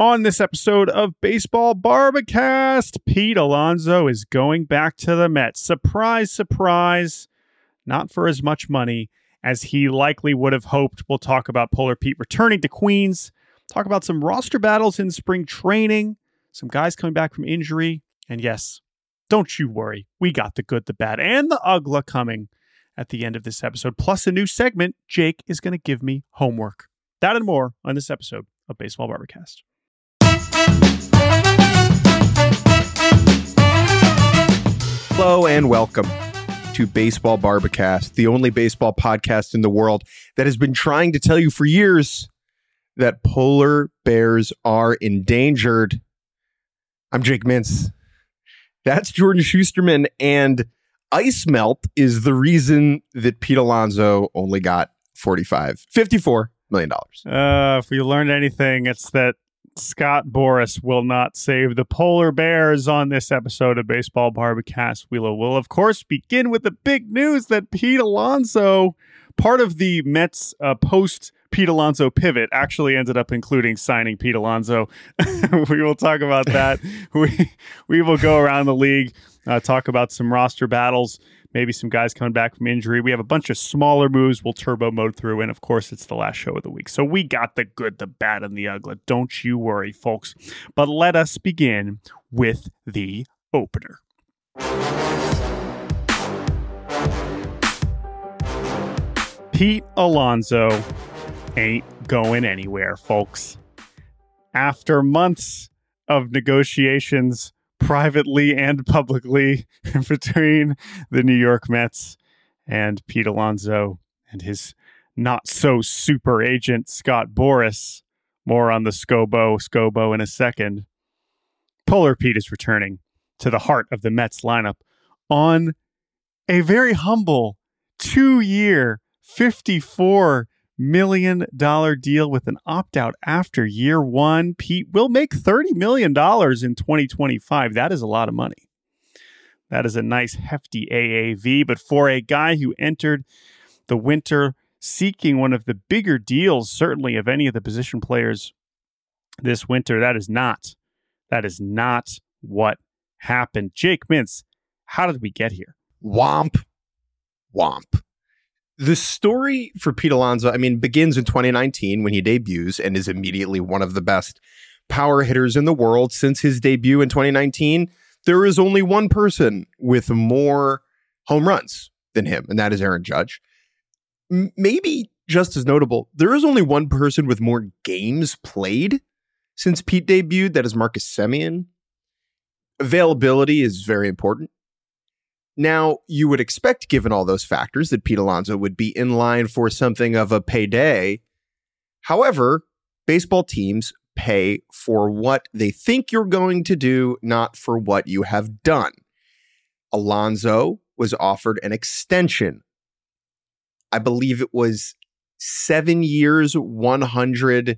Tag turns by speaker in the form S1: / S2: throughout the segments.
S1: On this episode of Baseball Barbacast, Pete Alonso is going back to the Mets. Surprise, surprise. Not for as much money as he likely would have hoped. We'll talk about Polar Pete returning to Queens, talk about some roster battles in spring training, some guys coming back from injury, and yes, don't you worry, we got the good, the bad, and the ugly coming at the end of this episode, plus a new segment. Jake is going to give me homework. That and more on this episode of Baseball Barbacast.
S2: Hello and welcome to Baseball Barbacast, the only baseball podcast in the world that has been trying to tell you for years that polar bears are endangered. I'm Jake Mintz. That's Jordan Schusterman, and ice melt is the reason that Pete Alonso only got $54 million.
S1: If we learned anything, it's that Scott Boras will not save the polar bears on this episode of Baseball Barbacast. We will, of course, begin with the big news that Pete Alonso, part of the Mets post-Pete Alonso pivot, actually ended up including signing Pete Alonso. We will talk about that. We will go around the league, talk about some roster battles, maybe some guys coming back from injury. We have a bunch of smaller moves we'll turbo mode through, and of course, it's the last show of the week. So we got the good, the bad, and the ugly. Don't you worry, folks. But let us begin with the opener. Pete Alonso ain't going anywhere, folks. After months of negotiations, privately and publicly, between the New York Mets and Pete Alonso and his not-so-super agent, Scott Boras. More on the Scobo in a second. Polar Pete is returning to the heart of the Mets lineup on a very humble 2-year, $54 million deal with an opt-out after year one. Pete will make $30 million in 2025. That is a lot of money. That is a nice hefty AAV, but for a guy who entered the winter seeking one of the bigger deals, certainly of any of the position players this winter, that is not what happened. Jake Mintz, how did we get here?
S2: Womp. The story for Pete Alonso, begins in 2019 when he debuts and is immediately one of the best power hitters in the world. Since his debut in 2019, there is only one person with more home runs than him, and that is Aaron Judge. Maybe just as notable, there is only one person with more games played since Pete debuted, that is Marcus Semien. Availability is very important. Now, you would expect, given all those factors, that Pete Alonso would be in line for something of a payday. However, baseball teams pay for what they think you're going to do, not for what you have done. Alonso was offered an extension. I believe it was 7 years, $168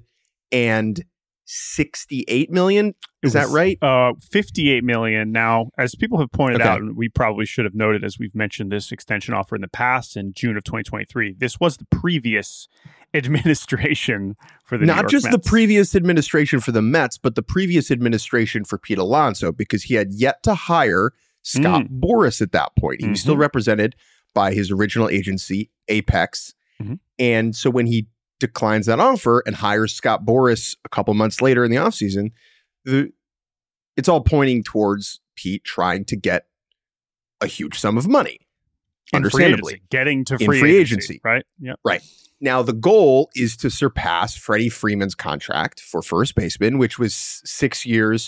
S2: million. Is that right?
S1: $58 million. Now, as people have pointed out, and we probably should have noted as we've mentioned this extension offer in the past in June of 2023, this was the previous administration for the New York
S2: Mets. The previous administration for the Mets, but the previous administration for Pete Alonso, because he had yet to hire Scott Boras at that point. He was still represented by his original agency, Apex. And so when he declines that offer and hires Scott Boras a couple months later in the offseason, it's all pointing towards Pete trying to get a huge sum of money. Understandably.
S1: Getting to free agency. Right? Yep.
S2: Right. Now, the goal is to surpass Freddie Freeman's contract for first baseman, which was 5 years,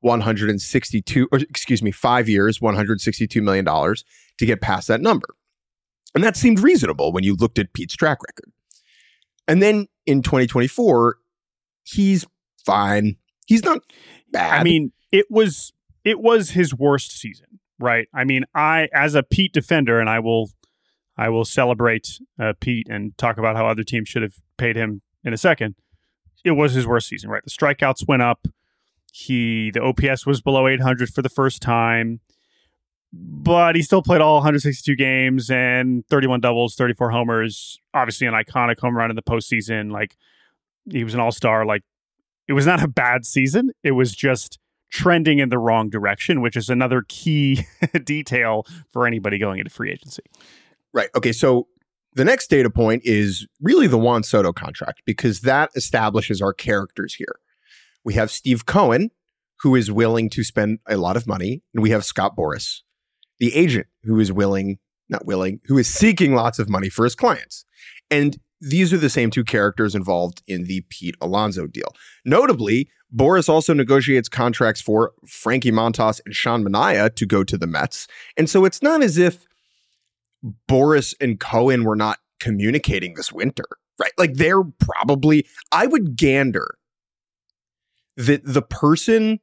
S2: $162 million to get past that number. And that seemed reasonable when you looked at Pete's track record. And then in 2024, he's fine. He's not bad.
S1: It was his worst season, right? I, as a Pete defender, and I will celebrate Pete and talk about how other teams should have paid him in a second. It was his worst season, right? The strikeouts went up. The OPS was below 800 for the first time. But he still played all 162 games and 31 doubles, 34 homers. Obviously, an iconic home run in the postseason. Like, he was an all-star. Like, it was not a bad season. It was just trending in the wrong direction, which is another key detail for anybody going into free agency.
S2: Right. Okay. So the next data point is really the Juan Soto contract, because that establishes our characters here. We have Steve Cohen, who is willing to spend a lot of money, and we have Scott Boras, the agent, who is who is seeking lots of money for his clients. And these are the same two characters involved in the Pete Alonso deal. Notably, Boras also negotiates contracts for Frankie Montas and Sean Manaea to go to the Mets. And so it's not as if Boras and Cohen were not communicating this winter, right? Like they're probably, I would gander that the person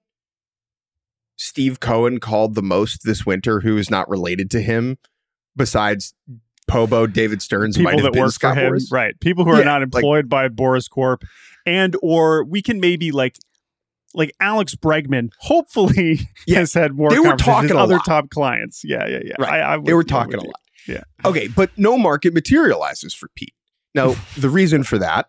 S2: Steve Cohen called the most this winter who is not related to him, besides Pobo, David Stearns,
S1: people
S2: might have
S1: that
S2: been
S1: work
S2: Scott
S1: for him,
S2: Boras.
S1: right? People who are not employed by Boras Corp, and or we can maybe like Alex Bregman. Hopefully, has had more.
S2: They were
S1: conversations
S2: talking
S1: with
S2: a
S1: other
S2: lot.
S1: top clients. Yeah.
S2: Right. They were talking a lot.
S1: Yeah.
S2: Okay, but no market materializes for Pete. Now, the reason for that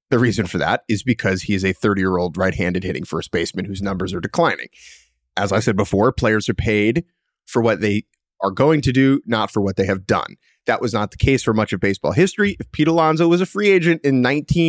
S2: is because he is a 30-year-old right-handed hitting first baseman whose numbers are declining. As I said before, players are paid for what they are going to do, not for what they have done. That was not the case for much of baseball history. If Pete Alonso was a free agent in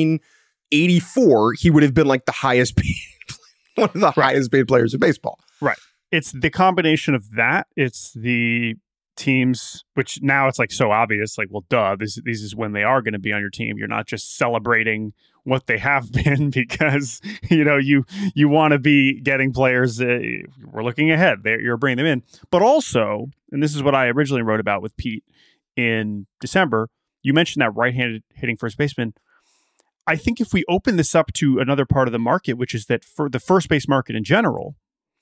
S2: 1984, he would have been like the highest paid, one of the highest paid players in baseball.
S1: Right. It's the combination of that. It's the teams, which now it's like so obvious, like, well, duh, this is when they are going to be on your team. You're not just celebrating what they have been because, you want to be getting players. We're looking ahead. You're bringing them in. But also, and this is what I originally wrote about with Pete in December, you mentioned that right-handed hitting first baseman. I think if we open this up to another part of the market, which is that for the first base market in general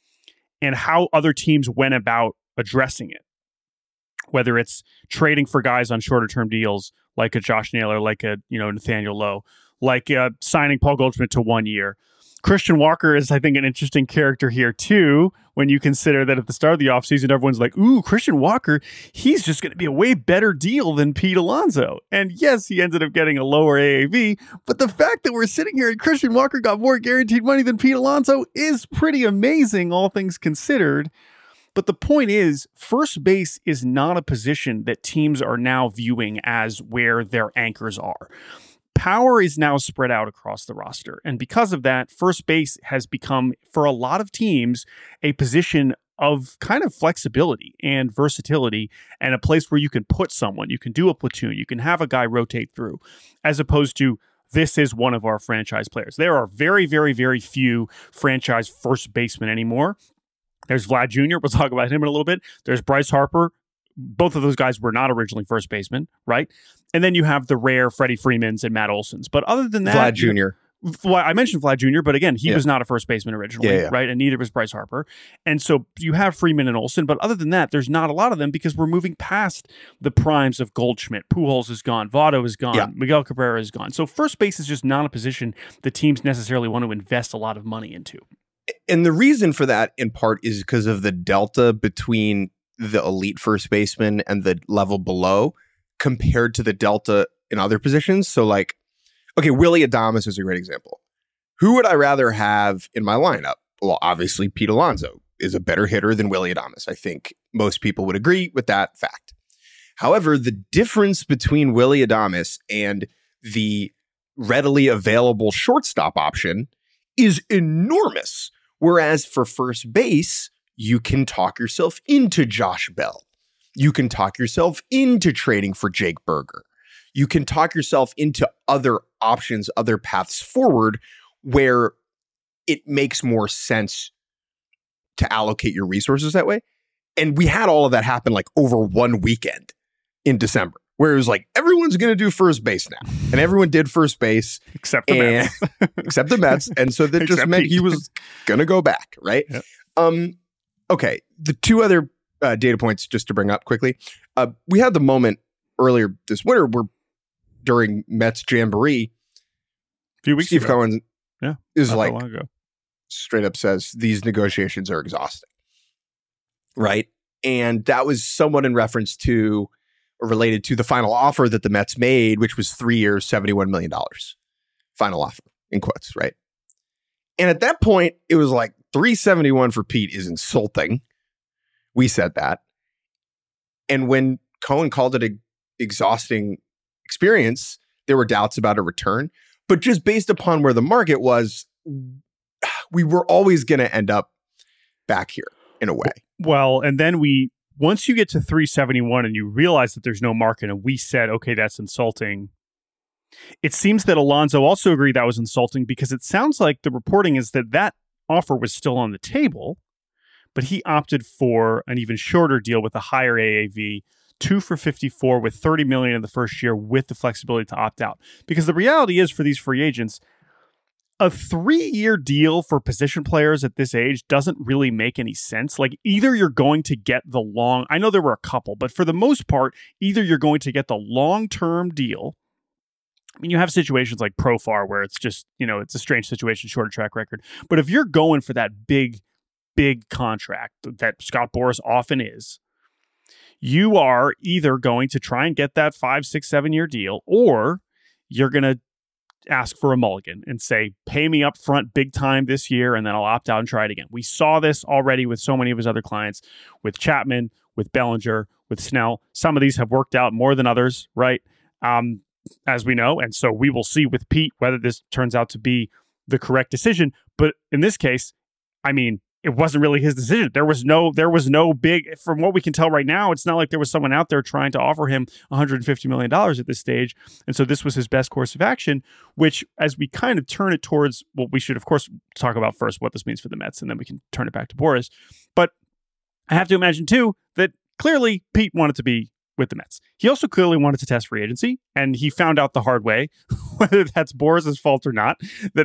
S1: and how other teams went about addressing it, whether it's trading for guys on shorter term deals like a Josh Naylor, like a Nathaniel Lowe, like signing Paul Goldschmidt to 1 year. Christian Walker is, I think, an interesting character here too, when you consider that at the start of the offseason, everyone's like, ooh, Christian Walker, he's just going to be a way better deal than Pete Alonso. And yes, he ended up getting a lower AAV, but the fact that we're sitting here and Christian Walker got more guaranteed money than Pete Alonso is pretty amazing, all things considered. But the point is, first base is not a position that teams are now viewing as where their anchors are. Power is now spread out across the roster. And because of that, first base has become, for a lot of teams, a position of kind of flexibility and versatility and a place where you can put someone, you can do a platoon, you can have a guy rotate through, as opposed to this is one of our franchise players. There are very, very, very few franchise first basemen anymore. There's Vlad Jr. We'll talk about him in a little bit. There's Bryce Harper. Both of those guys were not originally first basemen, right? And then you have the rare Freddie Freemans and Matt Olsons. But other than that,
S2: Vlad Jr.
S1: Well, I mentioned Vlad Jr., but again, he was not a first baseman originally, right? And neither was Bryce Harper. And so you have Freeman and Olson, but other than that, there's not a lot of them because we're moving past the primes of Goldschmidt. Pujols is gone. Votto is gone. Miguel Cabrera is gone. So first base is just not a position the teams necessarily want to invest a lot of money into.
S2: And the reason for that, in part, is because of the delta between the elite first baseman and the level below compared to the delta in other positions. So like, okay, Willy Adames is a great example. Who would I rather have in my lineup? Well, obviously, Pete Alonso is a better hitter than Willy Adames. I think most people would agree with that fact. However, the difference between Willy Adames and the readily available shortstop option is enormous. Whereas for first base, you can talk yourself into Josh Bell. You can talk yourself into trading for Jake Berger. You can talk yourself into other options, other paths forward where it makes more sense to allocate your resources that way. And we had all of that happen like over one weekend in December, where it was like, everyone's going to do first base now. And everyone did first base.
S1: Except the Mets.
S2: Except the Mets. And so that just meant he was going to go back, right?
S1: Yep.
S2: Okay. The two other data points just to bring up quickly. We had the moment earlier this winter where during Mets Jamboree,
S1: a few weeks
S2: Steve
S1: ago.
S2: Cohen is like,
S1: straight
S2: up says, these negotiations are exhausting. Right? And that was somewhat in reference to, or related to the final offer that the Mets made, which was 3 years, $71 million. Final offer, in quotes, right? And at that point, it was like 371 for Pete is insulting. We said that. And when Cohen called it an exhausting experience, there were doubts about a return. But just based upon where the market was, we were always going to end up back here in a way.
S1: Well, and then once you get to 371 and you realize that there's no market, and we said, okay, that's insulting. It seems that Alonso also agreed that was insulting, because it sounds like the reporting is that offer was still on the table, but he opted for an even shorter deal with a higher AAV, 2 for 54 with $30 million in the first year with the flexibility to opt out. Because the reality is, for these free agents, a 3-year deal for position players at this age doesn't really make any sense. Like, either you're going to get I know there were a couple, but for the most part, either you're going to get the long-term deal. I mean, you have situations like Profar where it's just, it's a strange situation, shorter track record. But if you're going for that big contract that Scott Boras often is, you are either going to try and get that 5, 6, 7-year deal, or you're going to ask for a mulligan and say, pay me up front big time this year, and then I'll opt out and try it again. We saw this already with so many of his other clients, with Chapman, with Bellinger, with Snell. Some of these have worked out more than others, right? As we know. And so we will see with Pete whether this turns out to be the correct decision. But in this case, I mean, it wasn't really his decision. There was no big, from what we can tell right now, it's not like there was someone out there trying to offer him $150 million at this stage. And so this was his best course of action, which, as we kind of turn it towards what we should, of course, talk about first, what this means for the Mets, and then we can turn it back to Boras. But I have to imagine, too, that clearly Pete wanted to be with the Mets. He also clearly wanted to test free agency, and he found out the hard way, whether that's Boras' fault or not,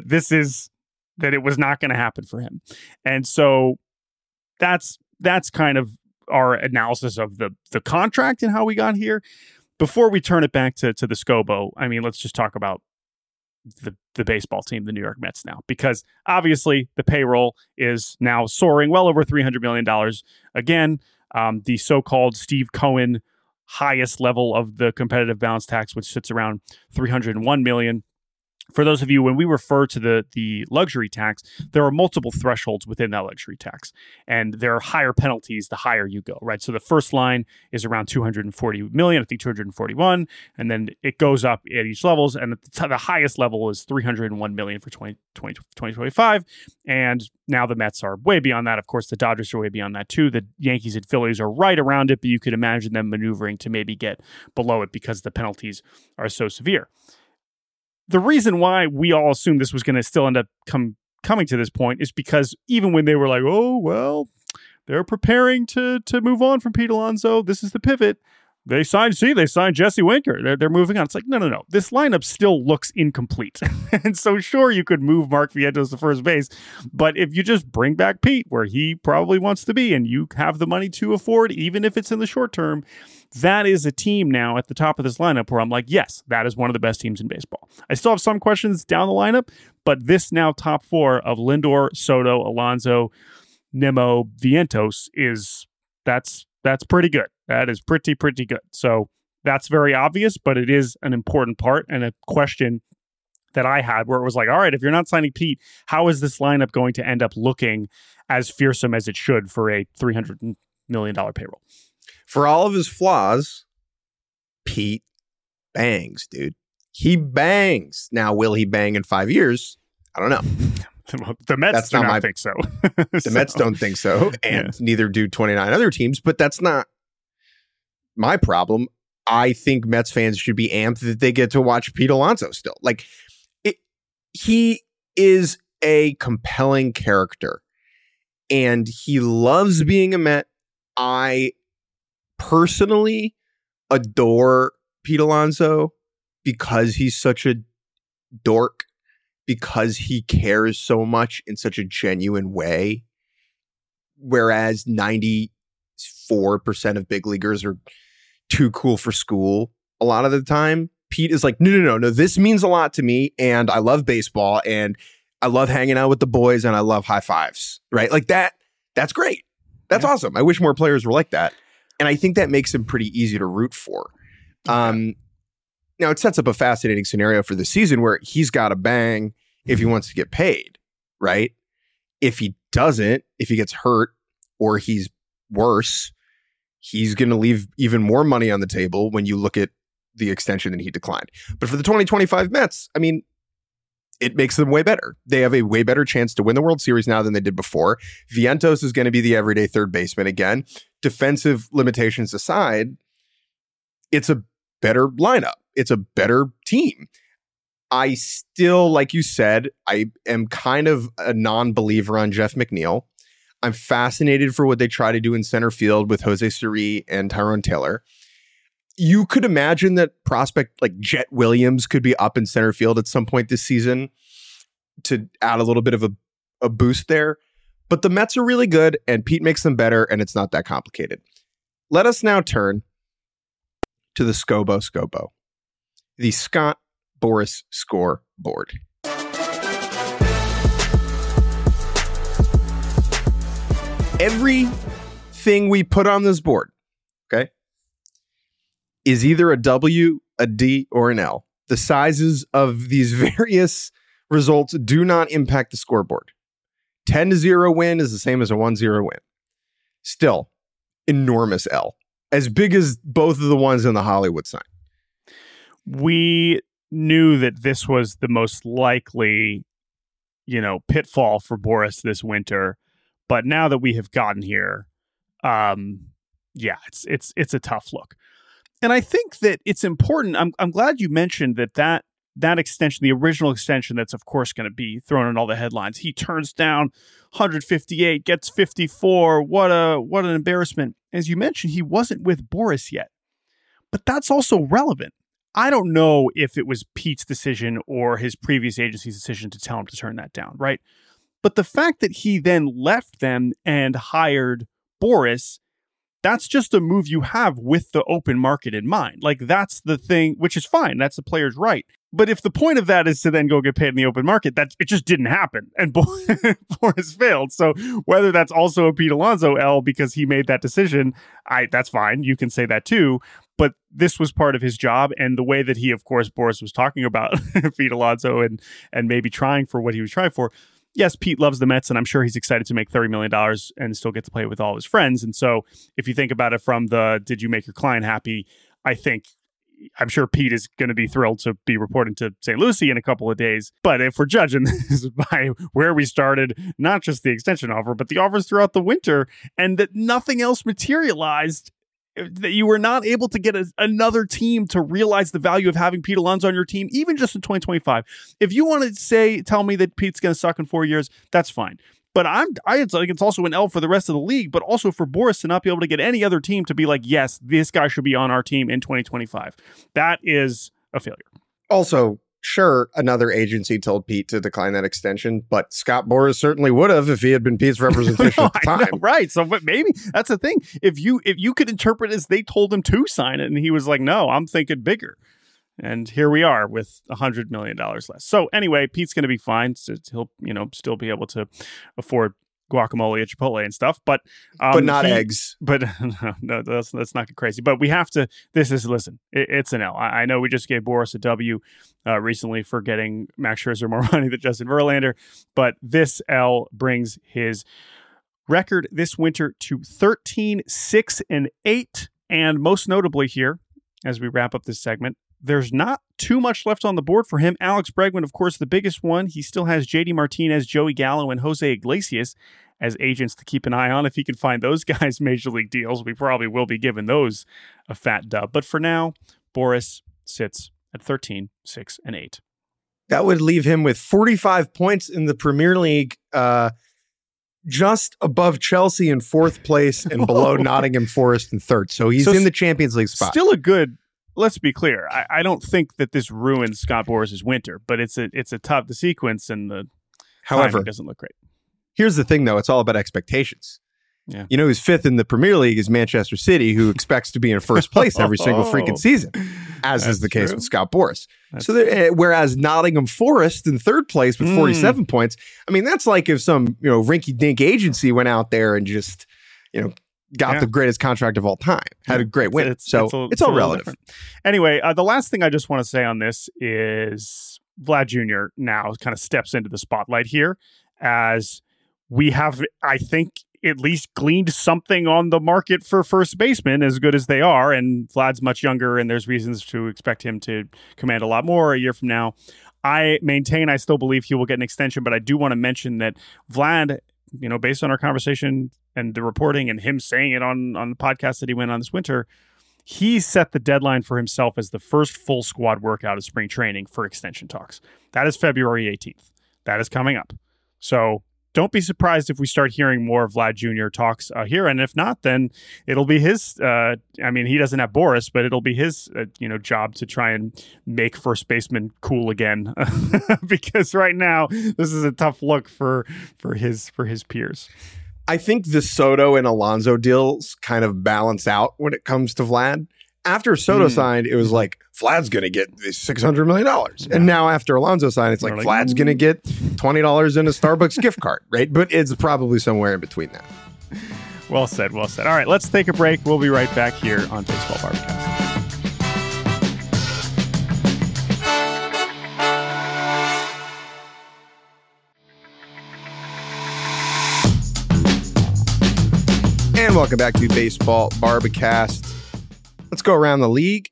S1: that it was not going to happen for him. And so that's kind of our analysis of the contract and how we got here. Before we turn it back to the SCOBO, I mean, let's just talk about the baseball team, the New York Mets now, because obviously the payroll is now soaring well over $300 million. Again, the so-called Steve Cohen highest level of the competitive balance tax, which sits around $301 million. For those of you, when we refer to the luxury tax, there are multiple thresholds within that luxury tax, and there are higher penalties the higher you go, right? So the first line is around 240 million, I think 241, and then it goes up at each levels, and the highest level is 301 million for 2025, and now the Mets are way beyond that. Of course, the Dodgers are way beyond that too. The Yankees and Phillies are right around it, but you could imagine them maneuvering to maybe get below it because the penalties are so severe. The reason why we all assumed this was going to still end up coming to this point is because even when they were like, oh, well, they're preparing to move on from Pete Alonso, this is the pivot, they signed Jesse Winker. They're moving on. It's like, no. This lineup still looks incomplete. And so sure, you could move Mark Vientos to first base, but if you just bring back Pete where he probably wants to be and you have the money to afford, even if it's in the short term, that is a team now at the top of this lineup where I'm like, yes, that is one of the best teams in baseball. I still have some questions down the lineup, but this now top four of Lindor, Soto, Alonso, Nimmo, Vientos that's pretty good. That is pretty good. So that's very obvious, but it is an important part and a question that I had where it was like, all right, if you're not signing Pete, how is this lineup going to end up looking as fearsome as it should for a $300 million payroll?
S2: For all of his flaws, Pete bangs, dude. He bangs. Now, will he bang in 5 years? I don't know.
S1: The Mets do not think so.
S2: The Mets don't think so, and neither do 29 other teams, but that's not my problem. I think Mets fans should be amped that they get to watch Pete Alonso still. Like, he is a compelling character, and he loves being a Met. I personally adore Pete Alonso because he's such a dork, because he cares so much in such a genuine way, whereas 94% of big leaguers are too cool for school a lot of the time. Pete is like, no, this means a lot to me, and I love baseball, and I love hanging out with the boys, and I love high fives, right? Like that's great. That's awesome. I wish more players were like that. And I think that makes him pretty easy to root for. Now, it sets up a fascinating scenario for the season where he's got to bang if he wants to get paid. right? If he doesn't, if he gets hurt or he's worse, he's going to leave even more money on the table when you look at the extension that he declined. But for the 2025 Mets, I mean, it makes them way better. They have a way better chance to win the World Series now than they did before. Vientos is going to be the everyday third baseman again. Defensive limitations aside, it's a better lineup. It's a better team. I still, like you said, I am kind of a non-believer on Jeff McNeil. I'm fascinated for what they try to do in center field with Jose Siri and Tyrone Taylor. You could imagine that prospect like Jet Williams could be up in center field at some point this season to add a little bit of a boost there. But the Mets are really good, and Pete makes them better, and it's not that complicated. Let us now turn to the Scobo, the Scott Boras scoreboard. Everything we put on this board, okay, is either a W, a D, or an L. The sizes of these various results do not impact the scoreboard. 10-0 win is the same as a 1-0 win. Still, enormous L. As big as both of the ones in the Hollywood sign.
S1: We knew that this was the most likely, pitfall for Boras this winter. But now that we have gotten here, it's a tough look. And I think that it's important. I'm glad you mentioned that extension, the original extension, that's of course going to be thrown in all the headlines. He turns down 158, gets 54. What an embarrassment. As you mentioned, he wasn't with Boras yet. But that's also relevant. I don't know if it was Pete's decision or his previous agency's decision to tell him to turn that down, right? But the fact that he then left them and hired Boras, that's just a move you have with the open market in mind. Like, that's the thing, which is fine. That's the player's right. But if the point of that is to then go get paid in the open market, it just didn't happen. And Boras failed. So whether that's also a Pete Alonso L because he made that decision, that's fine. You can say that too. But this was part of his job. And the way that he, of course, Boras was talking about Pete Alonso and maybe trying for what he was trying for. Yes, Pete loves the Mets, and I'm sure he's excited to make $30 million and still get to play with all his friends. And so if you think about it from the did you make your client happy, I'm sure Pete is going to be thrilled to be reporting to St. Lucie in a couple of days. But if we're judging this by where we started, not just the extension offer, but the offers throughout the winter, and that nothing else materialized, that you were not able to get another team to realize the value of having Pete Alonso on your team, even just in 2025. If you want to tell me that Pete's going to suck in 4 years, that's fine. But it's also an L for the rest of the league, but also for Boras to not be able to get any other team to be like, yes, this guy should be on our team in 2025. That is a failure.
S2: Also, sure, another agency told Pete to decline that extension, but Scott Boras certainly would have if he had been Pete's representation at the time.
S1: Know, right. So, but maybe that's the thing. If you could interpret it as they told him to sign it, and he was like, no, I'm thinking bigger. And here we are with $100 million less. So anyway, Pete's going to be fine. So he'll, still be able to afford guacamole at Chipotle and stuff, but
S2: not eggs.
S1: But no, let's not get crazy. But we have to. Listen, it's an L. I know we just gave Boras a W recently for getting Max Scherzer more money than Justin Verlander, but this L brings his record this winter to 13-6-8, and most notably here, as we wrap up this segment, there's not too much left on the board for him. Alex Bregman, of course, the biggest one. He still has JD Martinez, Joey Gallo, and Jose Iglesias as agents to keep an eye on. If he can find those guys major league deals, we probably will be giving those a fat dub. But for now, Boras sits at 13-6-8.
S2: That would leave him with 45 points in the Premier League, just above Chelsea in fourth place and below Nottingham Forest in third. So he's in the Champions League spot.
S1: Still a good... Let's be clear. I don't think that this ruins Scott Boras' winter, but it's a tough, the sequence and the timing doesn't look great.
S2: Here's the thing, though. It's all about expectations.
S1: Yeah.
S2: Who's fifth in the Premier League is Manchester City, who expects to be in first place every single freaking season, as is the case with Scott Boras. Whereas Nottingham Forest in third place with 47 points, I mean, that's like if some, rinky-dink agency went out there and just, got the greatest contract of all time, had a great win. It's all relative. Different.
S1: Anyway, the last thing I just want to say on this is Vlad Jr. now kind of steps into the spotlight here as we have, I think, at least gleaned something on the market for first baseman, as good as they are. And Vlad's much younger, and there's reasons to expect him to command a lot more a year from now. I maintain, I still believe he will get an extension, but I do want to mention that Vlad, based on our conversation and the reporting and him saying it on the podcast that he went on this winter, he set the deadline for himself as the first full squad workout of spring training for extension talks. That is February 18th. That is coming up. So don't be surprised if we start hearing more of Vlad Jr. talks here. And if not, then it'll be his, he doesn't have Boris, but it'll be his, job to try and make first baseman cool again. Because right now, this is a tough look for his peers.
S2: I think the Soto and Alonso deals kind of balance out when it comes to Vlad. After Soto signed, it was like, Vlad's going to get $600 million. Yeah. And now after Alonso signed, it's like, Vlad's going to get $20 in a Starbucks gift card, right? But it's probably somewhere in between that.
S1: Well said, well said. All right, let's take a break. We'll be right back here on Baseball Barbacast.
S2: And welcome back to Baseball Barbacast. Let's go around the league.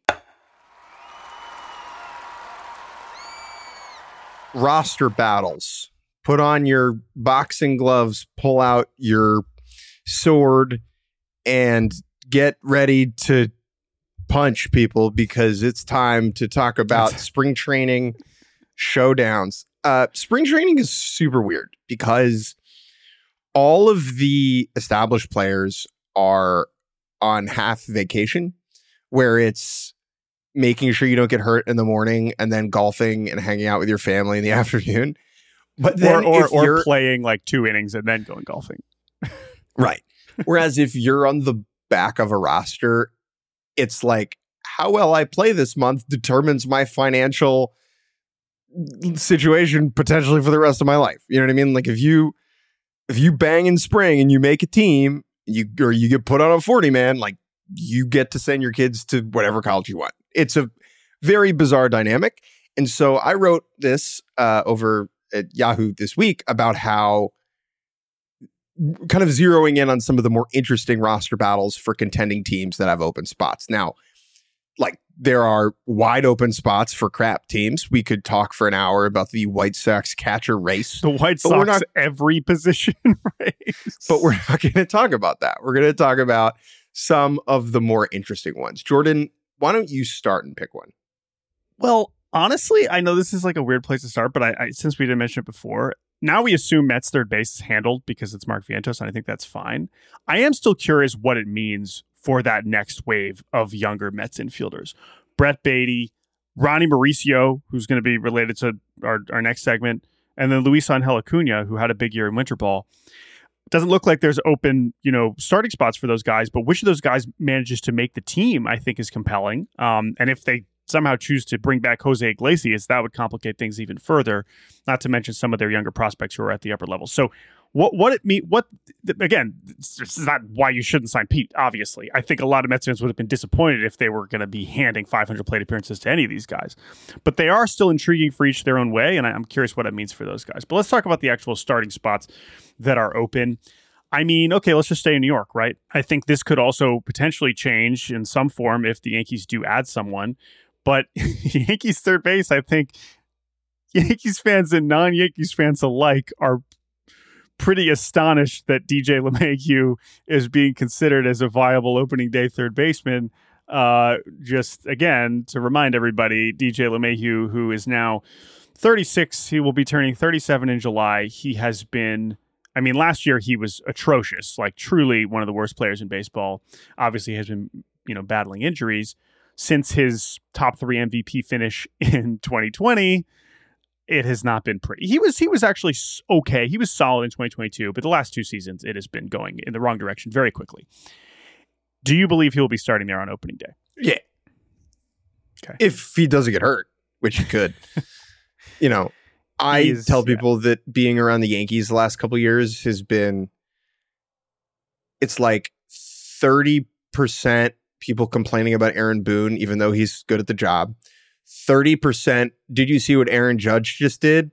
S2: Roster battles. Put on your boxing gloves, pull out your sword, and get ready to punch people, because it's time to talk about spring training showdowns. Spring training is super weird because all of the established players are on half vacation, where it's making sure you don't get hurt in the morning and then golfing and hanging out with your family in the afternoon. But then
S1: or playing like 2 innings and then going golfing.
S2: Right. Whereas if you're on the back of a roster, it's like, how well I play this month determines my financial situation potentially for the rest of my life. You know what I mean? Like if you bang in spring and you make a team, you get put on a 40-man, like you get to send your kids to whatever college you want. It's a very bizarre dynamic. And so I wrote this over at Yahoo this week about how, kind of zeroing in on some of the more interesting roster battles for contending teams that have open spots. Now, like there are wide open spots for crap teams. We could talk for an hour about the White Sox catcher race.
S1: The White Sox every position race.
S2: But we're not going to talk about that. We're going to talk about some of the more interesting ones. Jordan, why don't you start and pick one?
S1: Well, honestly, I know this is like a weird place to start, but I since we didn't mention it before, now we assume Mets third base is handled because it's Mark Vientos, and I think that's fine. I am still curious what it means for that next wave of younger Mets infielders. Brett Baty, Ronnie Mauricio, who's going to be related to our next segment, and then Luis Angel Acuna, who had a big year in winter ball. Doesn't look like there's open, starting spots for those guys, but which of those guys manages to make the team, I think, is compelling. And if they somehow choose to bring back Jose Iglesias, that would complicate things even further, not to mention some of their younger prospects who are at the upper level. So again, this is not why you shouldn't sign Pete, obviously. I think a lot of Mets fans would have been disappointed if they were going to be handing 500 plate appearances to any of these guys. But they are still intriguing for each their own way, and I'm curious what it means for those guys. But let's talk about the actual starting spots that are open. I mean, okay, let's just stay in New York, right? I think this could also potentially change in some form if the Yankees do add someone. But Yankees third base, I think Yankees fans and non-Yankees fans alike are pretty astonished that DJ LeMahieu is being considered as a viable opening day third baseman. Just again, to remind everybody, DJ LeMahieu, who is now 36, he will be turning 37 in July. He has been, last year he was atrocious, like truly one of the worst players in baseball. Obviously has been, battling injuries. Since his top 3 MVP finish in 2020, it has not been pretty. He was actually okay. He was solid in 2022, but the last 2 seasons, it has been going in the wrong direction very quickly. Do you believe he will be starting there on opening day?
S2: Yeah.
S1: Okay.
S2: If he doesn't get hurt, which he could. I tell people that being around the Yankees the last couple of years has been, it's like 30% people complaining about Aaron Boone, even though he's good at the job. 30%, did you see what Aaron Judge just did?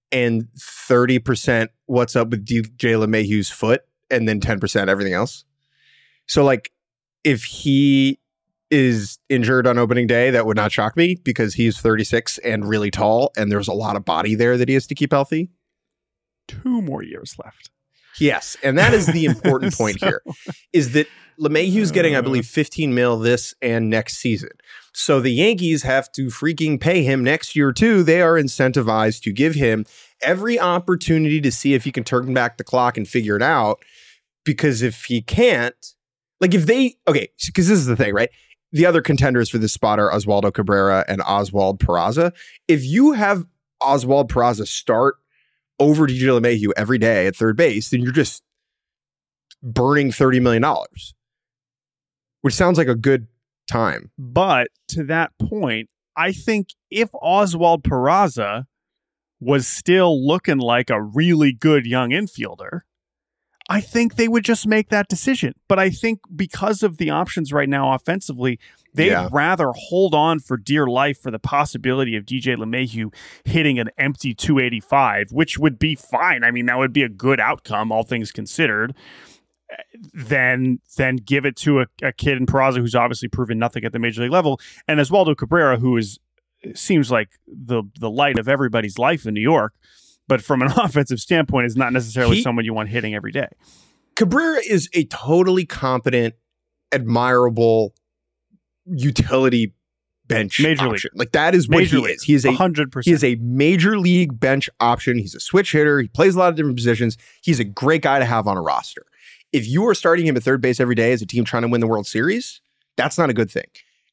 S2: and 30% what's up with DJ LeMahieu's foot, and then 10% everything else. So like if he is injured on opening day, that would not shock me because he's 36 and really tall and there's a lot of body there that he has to keep healthy.
S1: 2 more years left.
S2: Yes. And that is the important point here is that LeMahieu's getting, I believe, 15 mil this and next season. So the Yankees have to freaking pay him next year too. They are incentivized to give him every opportunity to see if he can turn back the clock and figure it out. Because if he can't, like if they, okay, because this is the thing, right? The other contenders for this spot are Oswaldo Cabrera and Oswald Peraza. If you have Oswald Peraza start over DJ LeMahieu every day at third base, then you're just burning $30 million, which sounds like a good time.
S1: But to that point, I think if Oswald Peraza was still looking like a really good young infielder, I think they would just make that decision. But I think because of the options right now offensively, they'd rather hold on for dear life for the possibility of DJ LeMahieu hitting an empty 285, which would be fine. I mean, that would be a good outcome, all things considered, than give it to a kid in Peraza who's obviously proven nothing at the major league level. And Oswaldo Cabrera, who seems like the light of everybody's life in New York, but from an offensive standpoint, is not necessarily someone you want hitting every day.
S2: Cabrera is a totally competent, admirable utility bench
S1: major
S2: option.
S1: League.
S2: Like that is what he is. He is
S1: 100%.
S2: He is a major league bench option. He's a switch hitter. He plays a lot of different positions. He's a great guy to have on a roster. If you are starting him at third base every day as a team trying to win the World Series, that's not a good thing.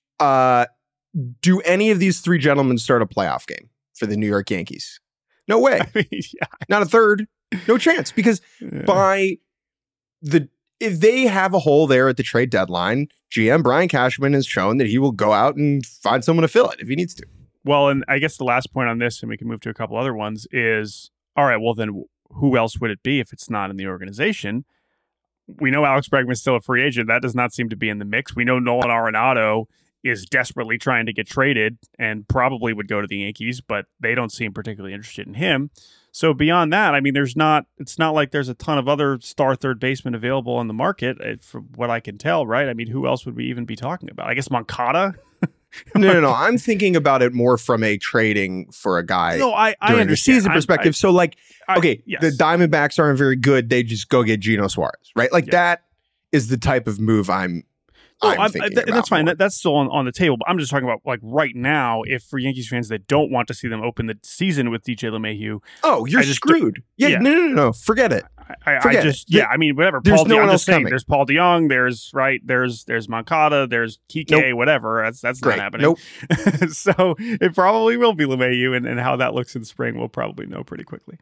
S2: Do any of these 3 gentlemen start a playoff game for the New York Yankees? No way.
S1: I mean, yeah.
S2: Not a third. No chance. Because if they have a hole there at the trade deadline, GM Brian Cashman has shown that he will go out and find someone to fill it if he needs to.
S1: Well, and I guess the last point on this, and we can move to a couple other ones, is, all right, well then who else would it be if it's not in the organization? We know Alex Bregman's still a free agent. That does not seem to be in the mix. We know Nolan Arenado is desperately trying to get traded and probably would go to the Yankees, but they don't seem particularly interested in him. So beyond that, I mean, it's not like there's a ton of other star third basemen available on the market, from what I can tell, right? I mean, who else would we even be talking about? I guess Moncada?
S2: No. I'm thinking about it more from a trading for a guy.
S1: No, I understand.
S2: The season perspective. So like,
S1: yes.
S2: The Diamondbacks aren't very good. They just go get Geno Suarez, right? Like that is the type of move I'm thinking about.
S1: That's fine. That's still on the table. But I'm just talking about like right now, if for Yankees fans that don't want to see them open the season with DJ LeMahieu.
S2: Oh, you're screwed. Yeah. No. Forget it.
S1: I mean, whatever.
S2: There's
S1: Paul
S2: no one
S1: I'm
S2: else
S1: just saying,
S2: coming.
S1: there's Paul DeYoung, there's Moncada, there's Kike, whatever. That's
S2: Great.
S1: not happening.
S2: Nope.
S1: So it probably will be LeMahieu, and how that looks in the spring, we'll probably know pretty quickly.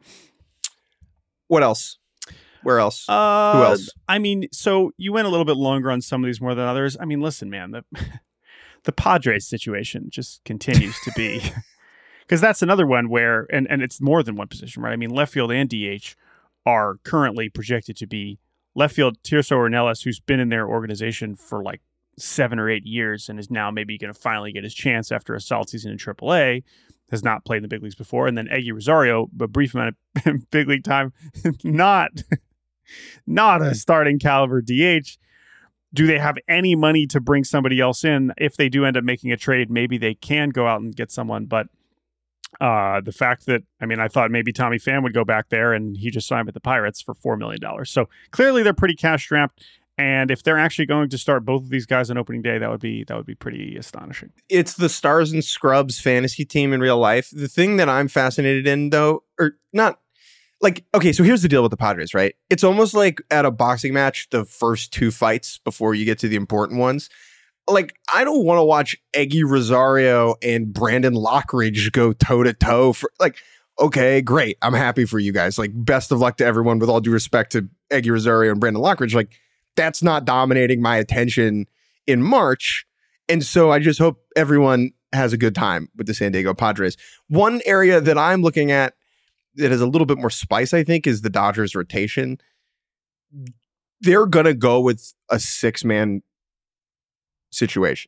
S2: What else? Where else? Who else?
S1: I mean, so you went a little bit longer on some of these more than others. I mean, listen, man, the Padres situation just continues to be, because that's another one where, and it's more than one position, right? I mean, left field and DH are currently projected to be left field. Tirso Ornelas, who's been in their organization for like 7 or 8 years and is now maybe going to finally get his chance after a solid season in AAA, has not played in the big leagues before. And then Eggy Rosario, a brief amount of big league time, not a starting caliber DH. Do they have any money to bring somebody else in? If they do end up making a trade, maybe they can go out and get someone. But the fact that, I mean, I thought maybe Tommy Pham would go back there, and he just signed with the Pirates for $4 million. So clearly they're pretty cash strapped. And if they're actually going to start both of these guys on opening day, that would be pretty astonishing.
S2: It's the Stars and Scrubs fantasy team in real life. The thing that I'm fascinated in, though, or not, like, okay, so here's the deal with the Padres, right? It's almost like at a boxing match, the first 2 fights before you get to the important ones. Like, I don't want to watch Eggy Rosario and Brandon Lockridge go toe-to-toe for, like, okay, great. I'm happy for you guys. Like, best of luck to everyone, with all due respect to Eggy Rosario and Brandon Lockridge. Like, that's not dominating my attention in March. And so I just hope everyone has a good time with the San Diego Padres. One area that I'm looking at that has a little bit more spice, I think, is the Dodgers rotation. They're going to go with a 6-man situation.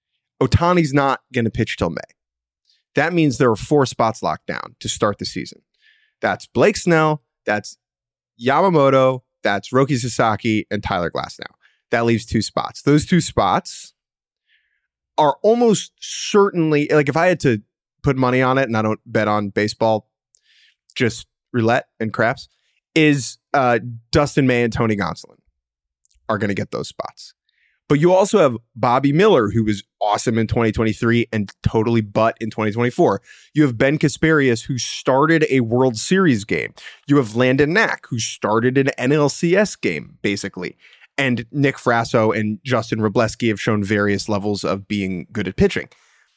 S2: Ohtani's not going to pitch till May. That means there are 4 spots locked down to start the season. That's Blake Snell, that's Yamamoto, that's Roki Sasaki, and Tyler Glasnow. That leaves 2 spots. Those 2 spots are almost certainly, like if I had to put money on it, and I don't bet on baseball, just roulette and craps, is Dustin May and Tony Gonsolin are going to get those spots. But you also have Bobby Miller, who was awesome in 2023 and totally butt in 2024. You have Ben Kasperius, who started a World Series game. You have Landon Knack, who started an NLCS game, basically. And Nick Frasso and Justin Wrobleski have shown various levels of being good at pitching.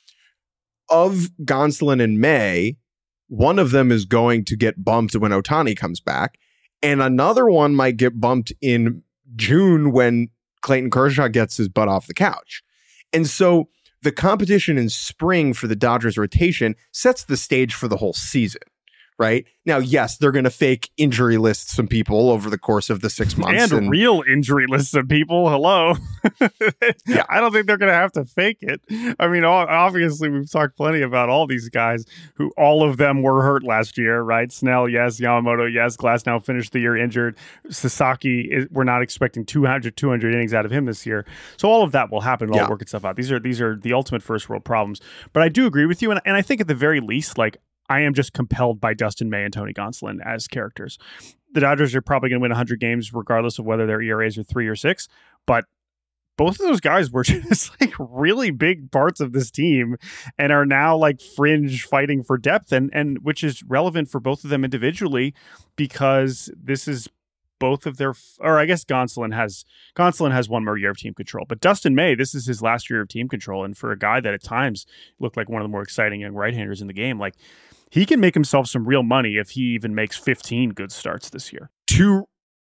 S2: Of Gonsolin and May, one of them is going to get bumped when Ohtani comes back, and another one might get bumped in June when Clayton Kershaw gets his butt off the couch. And so the competition in spring for the Dodgers rotation sets the stage for the whole season, right? Now, yes, they're going to fake injury list some people over the course of the 6 months.
S1: And real injury lists of people. Hello.
S2: Yeah.
S1: I don't think they're going to have to fake it. I mean, obviously, we've talked plenty about all these guys who all of them were hurt last year, right? Snell, yes. Yamamoto, yes. Glasnow finished the year injured. Sasaki, we're not expecting 200 innings out of him this year. So all of that will happen. It'll all work itself out. These are the ultimate first world problems. But I do agree with you. And I think at the very least, like, I am just compelled by Dustin May and Tony Gonsolin as characters. The Dodgers are probably going to win 100 games regardless of whether their ERAs are 3 or 6, but both of those guys were just like really big parts of this team and are now like fringe fighting for depth, and which is relevant for both of them individually because this is both of their, or I guess Gonsolin has one more year of team control, but Dustin May, this is his last year of team control, and for a guy that at times looked like one of the more exciting young right-handers in the game, like, he can make himself some real money if he even makes 15 good starts this year.
S2: 2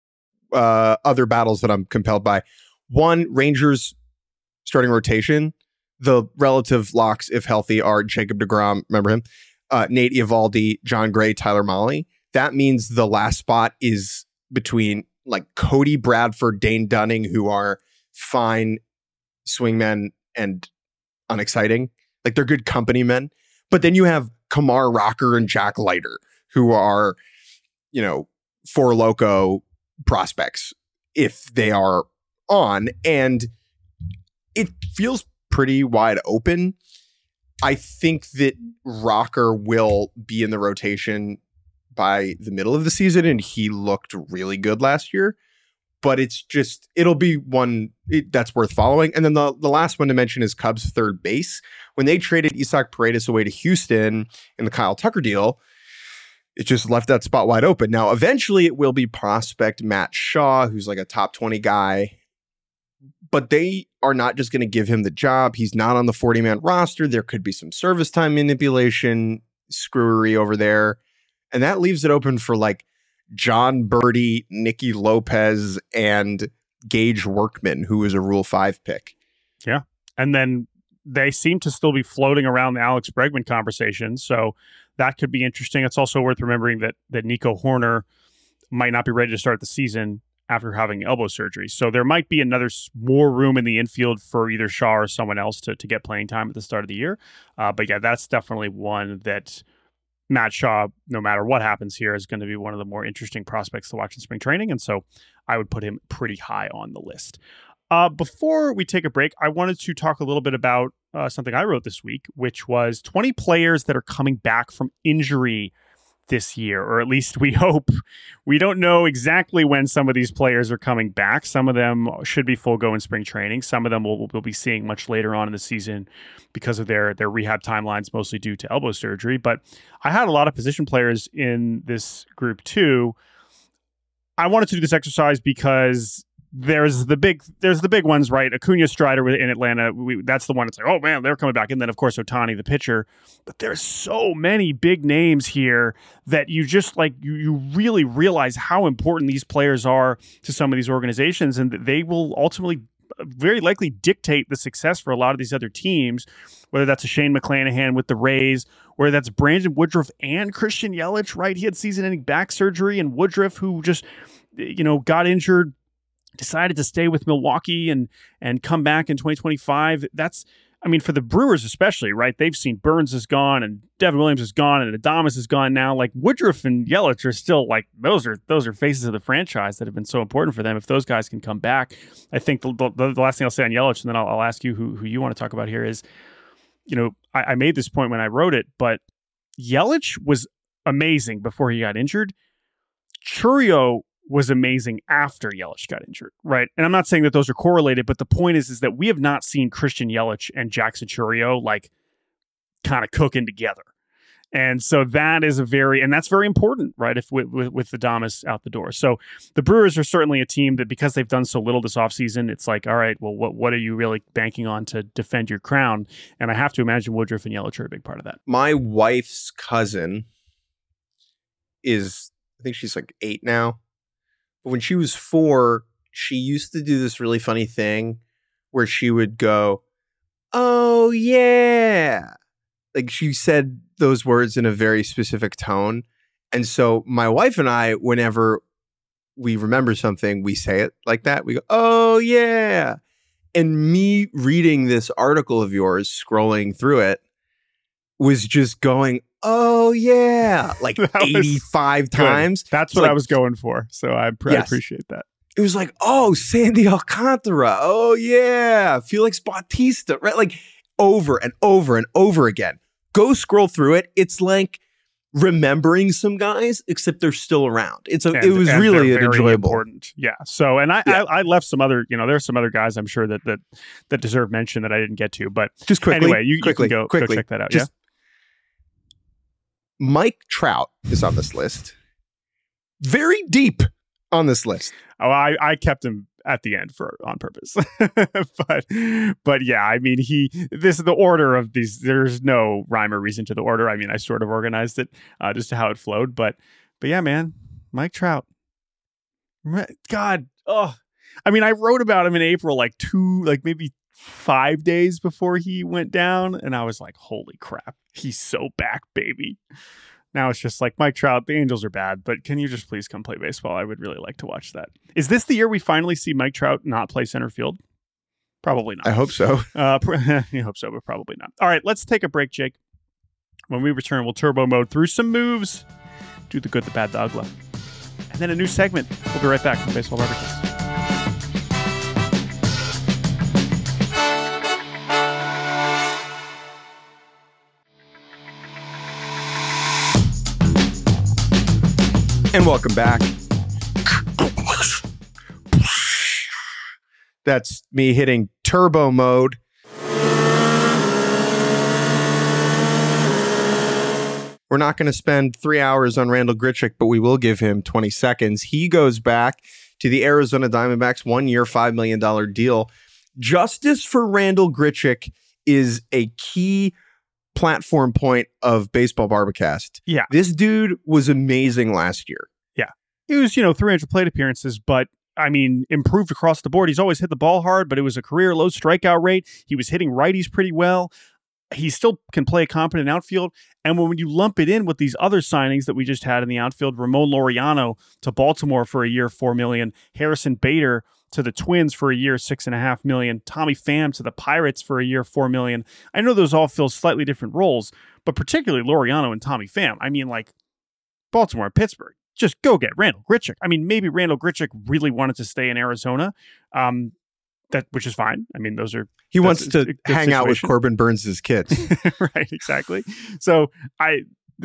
S2: other battles that I'm compelled by. One, Rangers starting rotation. The relative locks, if healthy, are Jacob deGrom, remember him? Nate Eovaldi, John Gray, Tyler Mahle. That means the last spot is between like Cody Bradford, Dane Dunning, who are fine swingmen and unexciting. Like, they're good company men. But then you have Kumar Rocker and Jack Leiter, who are, you know, Four Loko prospects if they are on. And it feels pretty wide open. I think that Rocker will be in the rotation by the middle of the season, and he looked really good last year. But it'll be one that's worth following. And then the last one to mention is Cubs third base. When they traded Isaac Paredes away to Houston in the Kyle Tucker deal, it just left that spot wide open. Now, eventually it will be prospect Matt Shaw, who's like a top 20 guy. But they are not just going to give him the job. He's not on the 40-man roster. There could be some service time manipulation, screwery over there. And that leaves it open for like John Birdie, Nicky Lopez, and Gage Workman, who is a Rule 5 pick.
S1: Yeah. And then they seem to still be floating around the Alex Bregman conversation. So that could be interesting. It's also worth remembering that Nico Horner might not be ready to start the season after having elbow surgery. So there might be more room in the infield for either Shaw or someone else to get playing time at the start of the year. But yeah, that's definitely one that Matt Shaw, no matter what happens here, is going to be one of the more interesting prospects to watch in spring training. And so I would put him pretty high on the list. Before we take a break, I wanted to talk a little bit about something I wrote this week, which was 20 players that are coming back from injury this year, or at least we hope. We don't know exactly when some of these players are coming back. Some of them should be full go in spring training. Some of them we'll be seeing much later on in the season because of their rehab timelines, mostly due to elbow surgery. But I had a lot of position players in this group too. I wanted to do this exercise because there's the big ones, right? Acuna, Strider in Atlanta. That's the one that's like, oh man, they're coming back. And then of course Ohtani, the pitcher. But there's so many big names here that you just like you really realize how important these players are to some of these organizations, and they will ultimately very likely dictate the success for a lot of these other teams. Whether that's a Shane McClanahan with the Rays, whether that's Brandon Woodruff and Christian Yelich, right? He had season-ending back surgery, and Woodruff, who just got injured, decided to stay with Milwaukee and come back in 2025. I mean, for the Brewers especially, right? They've seen Burns is gone and Devin Williams is gone and Adames is gone now. Like Woodruff and Yelich are still like those are faces of the franchise that have been so important for them. If those guys can come back, I think the last thing I'll say on Yelich, and then I'll ask you who you want to talk about here is, I made this point when I wrote it, but Yelich was amazing before he got injured. Chourio was amazing after Yelich got injured, right? And I'm not saying that those are correlated, but the point is that we have not seen Christian Yelich and Jackson Chourio like kind of cooking together. And so that is that's very important, right? If with the Adames out the door. So the Brewers are certainly a team that, because they've done so little this offseason, it's like, all right, well, what are you really banking on to defend your crown? And I have to imagine Woodruff and Yelich are a big part of that.
S2: My wife's cousin is, I think she's like 8 now. But when she was 4, she used to do this really funny thing where she would go, "Oh, yeah." Like she said those words in a very specific tone. And so my wife and I, whenever we remember something, we say it like that. We go, "Oh, yeah." And me reading this article of yours, scrolling through it, was just going, "Oh, yeah," like 85 times.
S1: That's what I was going for. So I appreciate that.
S2: It was like, "Oh, Sandy Alcantara. Oh, yeah. Felix Bautista," right? Like over and over and over again. Go scroll through it. It's like remembering some guys, except they're still around. It was really enjoyable.
S1: Important. Yeah. So, and I left some other, there's some other guys I'm sure that deserve mention that I didn't get to, but
S2: just quickly,
S1: anyway, you can go check that out.
S2: Mike Trout is on this list. Very deep on this list.
S1: Oh, I kept him at the end on purpose. but yeah, I mean, this is the order of these. There's no rhyme or reason to the order. I mean, I sort of organized it just to how it flowed. But yeah, man, Mike Trout. God, I mean, I wrote about him in April, maybe 5 days before he went down, and I was like, holy crap, he's so back, baby. Now it's just like, Mike Trout, the Angels are bad, but can you just please come play baseball? I would really like to watch that. Is this the year we finally see Mike Trout not play center field? Probably not.
S2: I hope so.
S1: You hope so, but probably not. All right, let's take a break, Jake. When we return, we'll turbo mode through some moves, do the good, the bad, the ugly, and then a new segment. We'll be right back from Baseball Barbecast.
S2: And welcome back. That's me hitting turbo mode. We're not going to spend 3 hours on Randal Grichuk, but we will give him 20 seconds. He goes back to the Arizona Diamondbacks, 1-year, $5 million deal. Justice for Randal Grichuk is a key platform point of Baseball Barbecast.
S1: Yeah.
S2: This dude was amazing last year.
S1: Yeah. He was, 300 plate appearances, but I mean, improved across the board. He's always hit the ball hard, but it was a career low strikeout rate. He was hitting righties pretty well. He still can play a competent outfield. And when you lump it in with these other signings that we just had in the outfield, Ramon Laureano to Baltimore for a year, $4 million, Harrison Bader to the Twins for a year, $6.5 million, Tommy Pham to the Pirates for a year, $4 million. I know those all fill slightly different roles, but particularly Laureano and Tommy Pham. I mean, like Baltimore and Pittsburgh, just go get Randal Grichuk. I mean, maybe Randal Grichuk really wanted to stay in Arizona, which is fine. I mean,
S2: he wants to hang out with Corbin Burns' kids.
S1: Right, exactly. So I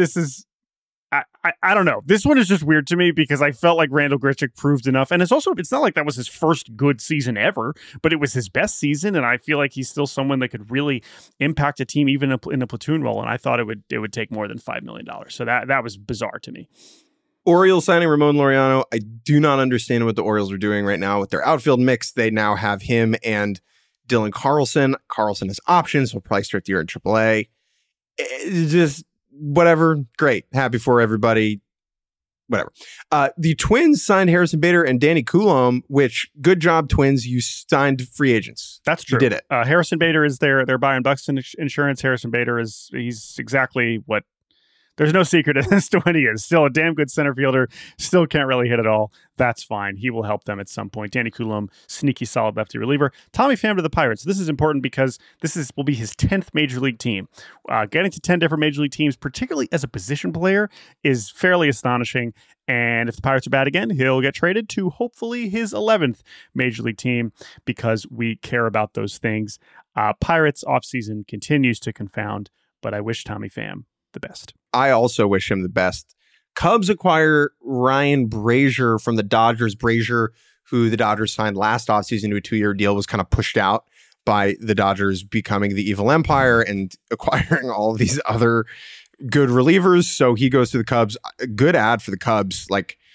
S1: don't know. This one is just weird to me because I felt like Randal Grichuk proved enough. And it's not like that was his first good season ever, but it was his best season. And I feel like he's still someone that could really impact a team, even in a platoon role. And I thought it would take more than $5 million. So that was bizarre to me.
S2: Orioles signing Ramon Laureano. I do not understand what the Orioles are doing right now with their outfield mix. They now have him and Dylan Carlson. Carlson has options. He'll probably start the year in AAA. It's just whatever. Great. Happy for everybody. Whatever. The Twins signed Harrison Bader and Danny Coulombe, which good job, Twins. You signed free agents.
S1: That's true.
S2: You did it.
S1: Harrison Bader is there. They're buying Buxton Insurance. Harrison Bader he's exactly what There's no secret as to when he is. Still a damn good center fielder. Still can't really hit at all. That's fine. He will help them at some point. Danny Coulomb, sneaky, solid lefty reliever. Tommy Pham to the Pirates. This is important because will be his 10th major league team. Getting to 10 different major league teams, particularly as a position player, is fairly astonishing. And if the Pirates are bad again, he'll get traded to hopefully his 11th major league team because we care about those things. Pirates offseason continues to confound, but I wish Tommy Pham the best.
S2: I also wish him the best. Cubs acquire Ryan Brazier from the Dodgers. Brazier, who the Dodgers signed last offseason to a 2-year deal, was kind of pushed out by the Dodgers becoming the evil empire and acquiring all of these other good relievers. So he goes to the Cubs. A good ad for the Cubs.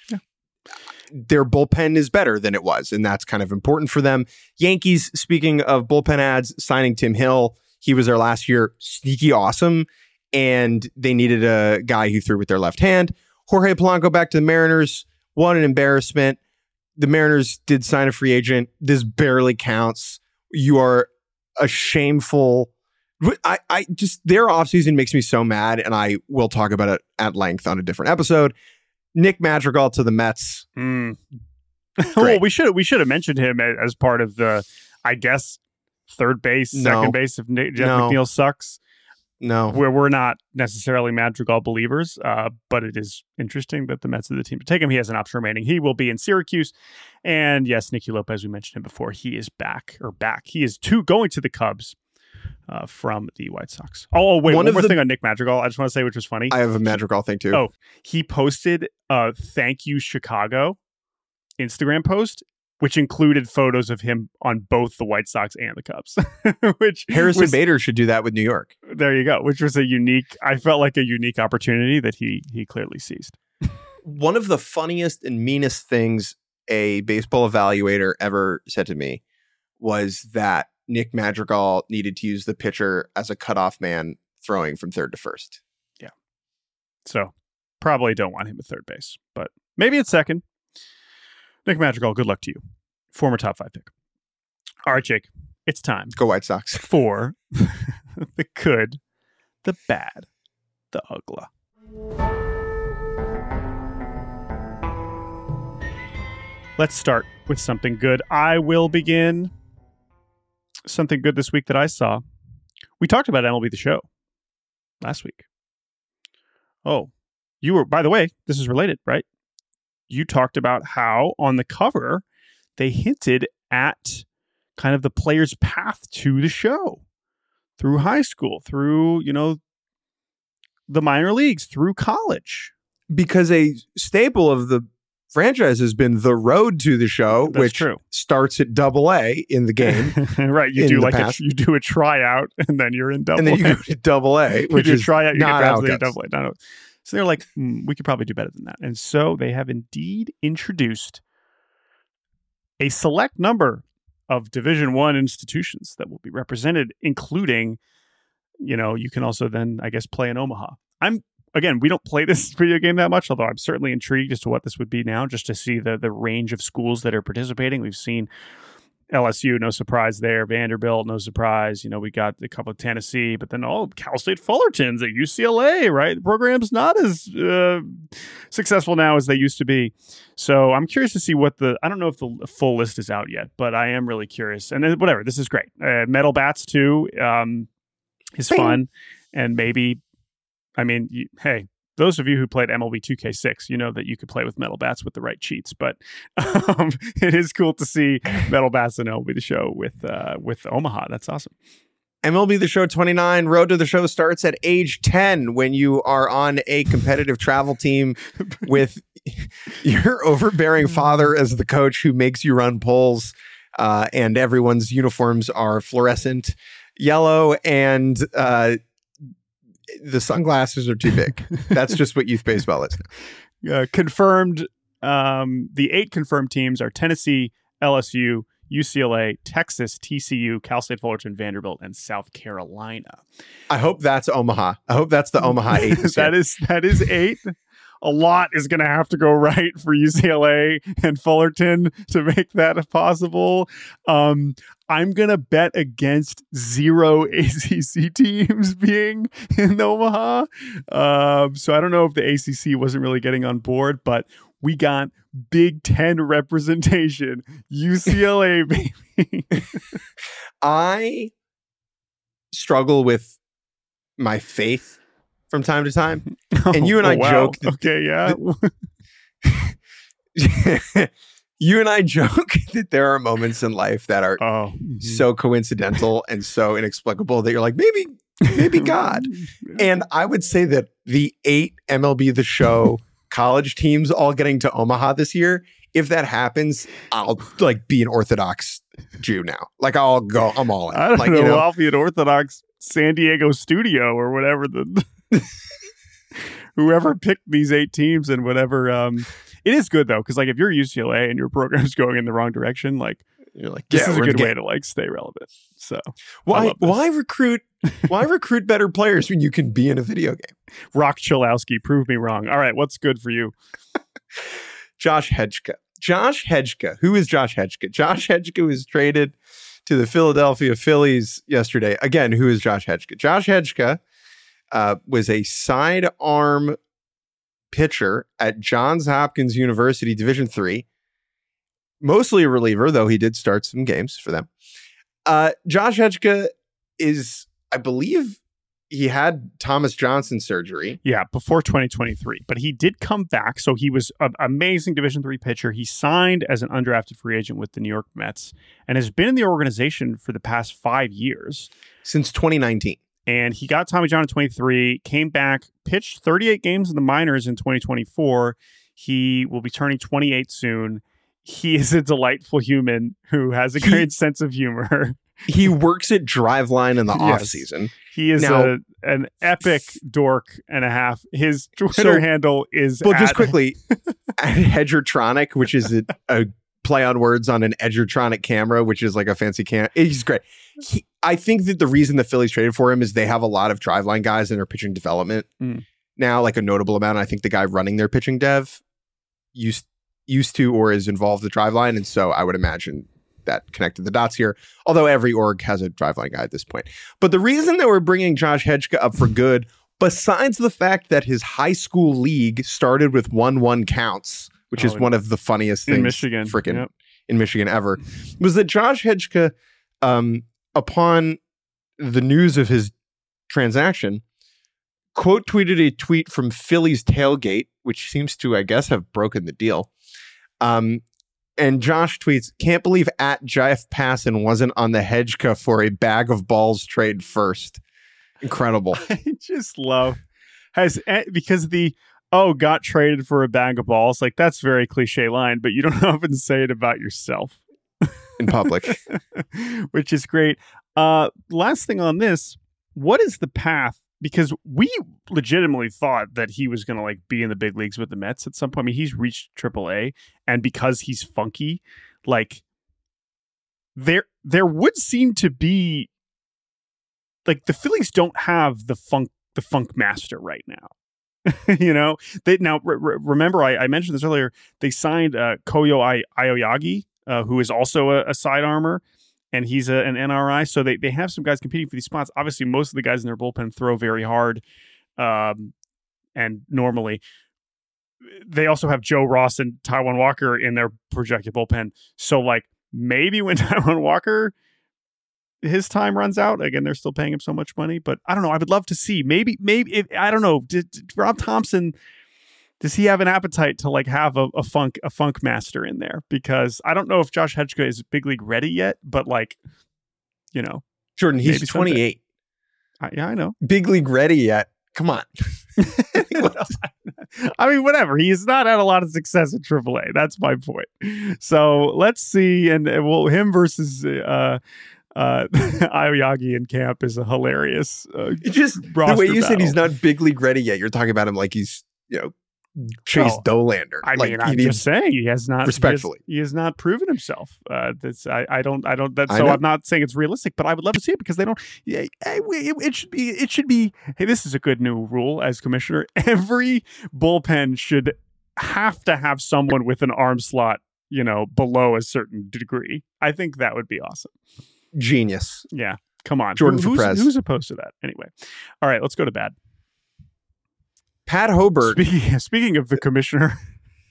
S2: Their bullpen is better than it was, and that's kind of important for them. Yankees, speaking of bullpen ads, signing Tim Hill. He was there last year. Sneaky awesome. And they needed a guy who threw with their left hand. Jorge Polanco back to the Mariners. What an embarrassment. The Mariners did sign a free agent. This barely counts. You are a shameful... I just, their offseason makes me so mad, and I will talk about it at length on a different episode. Nick Madrigal to the Mets.
S1: Well, we should have mentioned him as part of the, I guess, third base, second base if Jeff McNeil sucks.
S2: No,
S1: we're not necessarily Madrigal believers, but it is interesting that the Mets are the team to take him. He has an option remaining. He will be in Syracuse. And yes, Nicky Lopez, we mentioned him before. He is back. He is going to the Cubs from the White Sox. Oh, wait, one more thing on Nick Madrigal. I just want to say, which was funny.
S2: I have a Madrigal thing too.
S1: Oh, he posted a Thank You Chicago Instagram post, which included photos of him on both the White Sox and the Cubs. Which
S2: Harrison Bader should do that with New York.
S1: There you go. Which was I felt like a unique opportunity that he clearly seized.
S2: One of the funniest and meanest things a baseball evaluator ever said to me was that Nick Madrigal needed to use the pitcher as a cutoff man throwing from third to first.
S1: Yeah. So probably don't want him at third base, but maybe at second. Nick Madrigal, good luck to you. Former top 5 pick. All right, Jake, it's time.
S2: Go White Sox.
S1: For the good, the bad, the ugly. Let's start with something good. I will begin. Something good this week that I saw. We talked about MLB The Show last week. Oh, you were, by the way, this is related, right? You talked about how on the cover they hinted at kind of the player's path to the show through high school, through, the minor leagues, through college.
S2: Because a staple of the franchise has been the road to the show, which starts at AA in the game.
S1: Right. You do a tryout and then you're in AA.
S2: And then you go to AA, which is
S1: tryout, you
S2: not how it goes.
S1: AA. No. So they're like, we could probably do better than that. And so they have indeed introduced a select number of Division I institutions that will be represented, including, you can also then, I guess, play in Omaha. Again, we don't play this video game that much, although I'm certainly intrigued as to what this would be now, just to see the range of schools that are participating. We've seen LSU, no surprise there. Vanderbilt, no surprise. We got a couple of Tennessee, but then Cal State Fullerton's at UCLA, right? The program's not as successful now as they used to be. So I'm curious to see I don't know if the full list is out yet, but I am really curious. And then, whatever, this is great. Metal Bats too is fun. And maybe, hey, those of you who played MLB 2K6, you know that you could play with Metal Bats with the right cheats. But it is cool to see Metal Bats and MLB The Show with Omaha. That's awesome.
S2: MLB The Show 29, Road to the Show starts at age 10 when you are on a competitive travel team with your overbearing father as the coach who makes you run polls, and everyone's uniforms are fluorescent yellow, and the sunglasses are too big. That's just what youth baseball is now.
S1: Confirmed. The 8 confirmed teams are Tennessee, LSU, UCLA, Texas, TCU, Cal State Fullerton, Vanderbilt, and South Carolina.
S2: I hope that's Omaha. I hope that's the Omaha 8.
S1: That is 8. a lot is going to have to go right for UCLA and Fullerton to make that possible. I'm going to bet against 0 ACC teams being in Omaha. So I don't know if the ACC wasn't really getting on board, but we got Big Ten representation. UCLA, baby.
S2: I struggle with my faith from time to time. And you and I joke.
S1: Okay, yeah.
S2: You and I joke that there are moments in life that are so coincidental and so inexplicable that you're like, maybe God. And I would say that the 8 MLB The Show college teams all getting to Omaha this year, if that happens, I'll like be an Orthodox Jew now. Like I'll go, I'm all in.
S1: I don't
S2: like,
S1: know, I'll be an Orthodox San Diego studio or whatever whoever picked these 8 teams and whatever. It is good though, because like if you're UCLA and your program's going in the wrong direction, like you're like, this is a good way to like stay relevant. So
S2: why recruit better players when you can be in a video game?
S1: Rock Chalowski, prove me wrong. All right, what's good for you?
S2: Josh Hedgeka. Who is Josh Hedgeka? Josh Hedgeka was traded to the Philadelphia Phillies yesterday. Again, who is Josh Hedgeka? Josh Hedgeka was a sidearm pitcher at Johns Hopkins University Division III. Mostly a reliever, though he did start some games for them. Josh Hedgeka is, I believe, he had Thomas Johnson surgery.
S1: Yeah, before 2023. But he did come back. So he was an amazing Division III pitcher. He signed as an undrafted free agent with the New York Mets and has been in the organization for the past 5 years.
S2: Since 2019.
S1: And he got Tommy John in 23, came back, pitched 38 games in the minors in 2024. He will be turning 28 soon. He is a delightful human who has a great sense of humor.
S2: He works at Driveline in the off season.
S1: He is an epic dork and a half. His Twitter handle is
S2: just quickly at Hedgertronic, which is a play on words on an Edgertronic camera, which is like a fancy camera. He's great. I think that the reason the Phillies traded for him is they have a lot of Driveline guys in their pitching development now, like a notable amount. I think the guy running their pitching dev used to or is involved with Driveline, and so I would imagine that connected the dots here, although every org has a Driveline guy at this point. But the reason that we're bringing Josh Hedgeka up for good, besides the fact that his high school league started with 1-1 counts, which is one of the funniest things
S1: in Michigan,
S2: in Michigan ever, was that Josh Hedgeka, upon the news of his transaction, quote tweeted a tweet from Philly's Tailgate, which seems to, I guess, have broken the deal. And Josh tweets, "Can't believe at Jeff Passan wasn't on the Hedgeka for a bag of balls trade first." Incredible.
S1: I just love because got traded for a bag of balls. Like that's very cliche line, but you don't often say it about yourself
S2: in public,
S1: which is great. Last thing on this, what is the path? Because we legitimately thought that he was going to like be in the big leagues with the Mets at some point. I mean, he's reached AAA, and because he's funky, like there would seem to be like the Phillies don't have the funk master right now. You know, remember I mentioned this earlier. They signed Koyo Aoyagi, who is also a side armor. And he's an NRI, so they have some guys competing for these spots. Obviously, most of the guys in their bullpen throw very hard, and normally they also have Joe Ross and Taijuan Walker in their projected bullpen. So, like, maybe when Taijuan Walker, his time runs out, again, they're still paying him so much money. But I don't know. I would love to see. Maybe I don't know. Did Rob Thompson... Does he have an appetite to like have a funk master in there? Because I don't know if Josh Hedgeka is big league ready yet, but like, you know,
S2: Jordan, he's 28.
S1: Yeah, I know.
S2: Big league ready yet? Come on.
S1: I mean, whatever. He's not had a lot of success at AAA. That's my point. So let's see. And him versus Aoyagi in camp is a hilarious.
S2: The way you said he's not big league ready yet, you're talking about him like he's, Chase Dolander.
S1: I mean, I'm just saying he has not
S2: respectfully.
S1: He has not proven himself. I don't. That's
S2: I
S1: so.
S2: know.
S1: I'm not saying it's realistic, but I would love to see it because they don't. Yeah, it should be. It should be. Hey, this is a good new rule as commissioner. Every bullpen should have to have someone with an arm slot, below a certain degree. I think that would be awesome.
S2: Genius.
S1: Yeah. Come on,
S2: Jordan for Prez.
S1: Who's opposed to that? Anyway, all right, let's go to bad.
S2: Pat Hoburg.
S1: Speaking of the commissioner,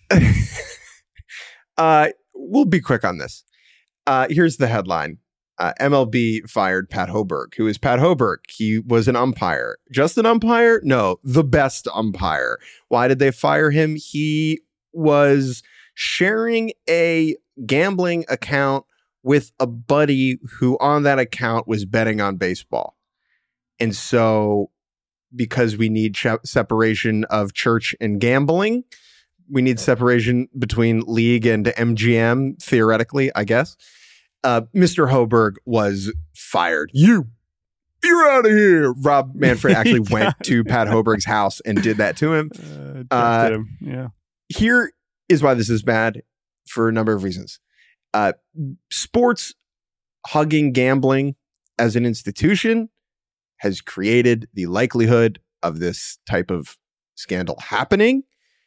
S2: we'll be quick on this. Here's the headline. MLB fired Pat Hoburg. Who is Pat Hoburg? He was an umpire. Just an umpire? No, the best umpire. Why did they fire him? He was sharing a gambling account with a buddy who on that account was betting on baseball. And so because we need separation of church and gambling, we need separation between league and MGM, theoretically, I guess. Mr. Hoburg was fired. You're out of here. Rob Manfred actually went to Pat Hoburg's house and did that to him.
S1: Yeah.
S2: Here is why this is bad for a number of reasons. Sports hugging gambling as an institution has created the likelihood of this type of scandal happening.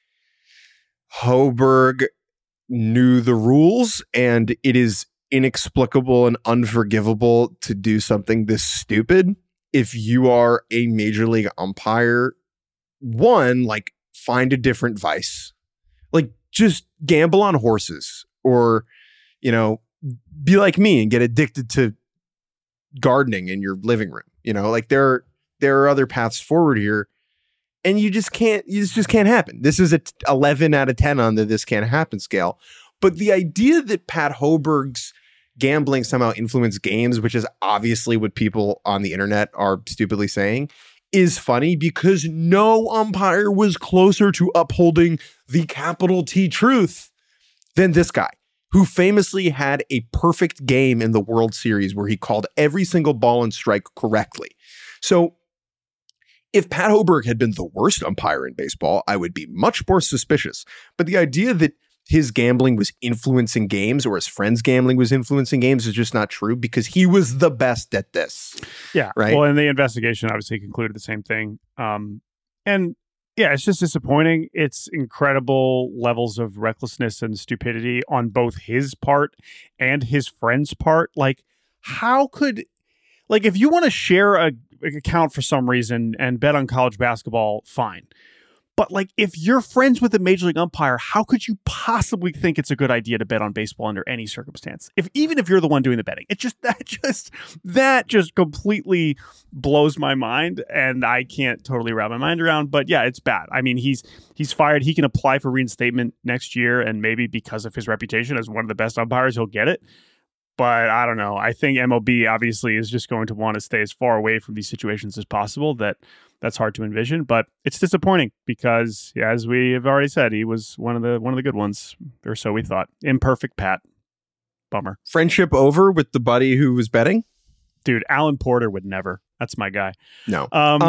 S2: Hoburg knew the rules, and it is inexplicable and unforgivable to do something this stupid. If you are a major league umpire, one, like, find a different vice. Like, just gamble on horses, or, be like me and get addicted to gardening in your living room. Like, there are other paths forward here, and you just can't happen. This is a 11 out of 10 on the this can't happen scale. But the idea that Pat Hoburg's gambling somehow influenced games, which is obviously what people on the internet are stupidly saying, is funny because no umpire was closer to upholding the capital T truth than this guy, who famously had a perfect game in the World Series where he called every single ball and strike correctly. So if Pat Hoburg had been the worst umpire in baseball, I would be much more suspicious. But the idea that his gambling was influencing games, or his friend's gambling was influencing games, is just not true, because he was the best at this.
S1: Yeah.
S2: Right.
S1: Well, and the investigation obviously concluded the same thing. And yeah, it's just disappointing. It's incredible levels of recklessness and stupidity on both his part and his friend's part. Like, how could, like, if you want to share an account for some reason and bet on college basketball, fine. But, like, if you're friends with a major league umpire, how could you possibly think it's a good idea to bet on baseball under any circumstance? Even if you're the one doing the betting, that just completely blows my mind, and I can't totally wrap my mind around. But yeah, it's bad. I mean, he's fired. He can apply for reinstatement next year, and maybe because of his reputation as one of the best umpires, he'll get it. But I don't know. I think MLB obviously is just going to want to stay as far away from these situations as possible. That's hard to envision, but it's disappointing because, as we have already said, he was one of the good ones, or so we thought. Imperfect Pat. Bummer.
S2: Friendship over with the buddy who was betting?
S1: Dude, Alan Porter would never. That's my guy.
S2: No.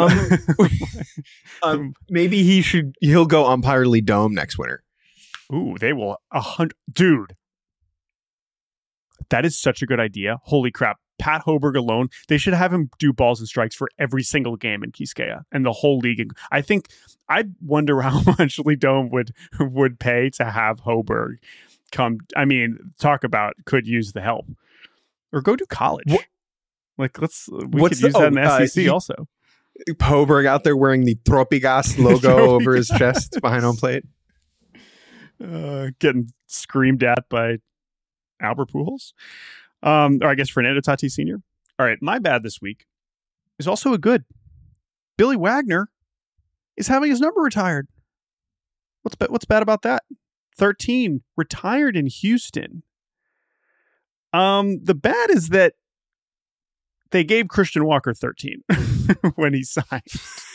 S2: Maybe he'll go umpire Lee Dome next winter.
S1: Ooh, they will 100. Dude. That is such a good idea. Holy crap. Pat Hoburg alone, they should have him do balls and strikes for every single game in Quisqueya and the whole league. I wonder how much Lee Dome would pay to have Hoburg come. I mean, talk about could use the help. Or go to college. We could use that in the SEC also.
S2: Hoburg out there wearing the Tropigas logo over his chest behind home plate.
S1: Getting screamed at by Albert Pujols. Or I guess Fernando Tatis Sr. All right, my bad this week is also a good. Billy Wagner is having his number retired. What's bad about that? 13 retired in Houston. The bad is that they gave Christian Walker 13 when he signed.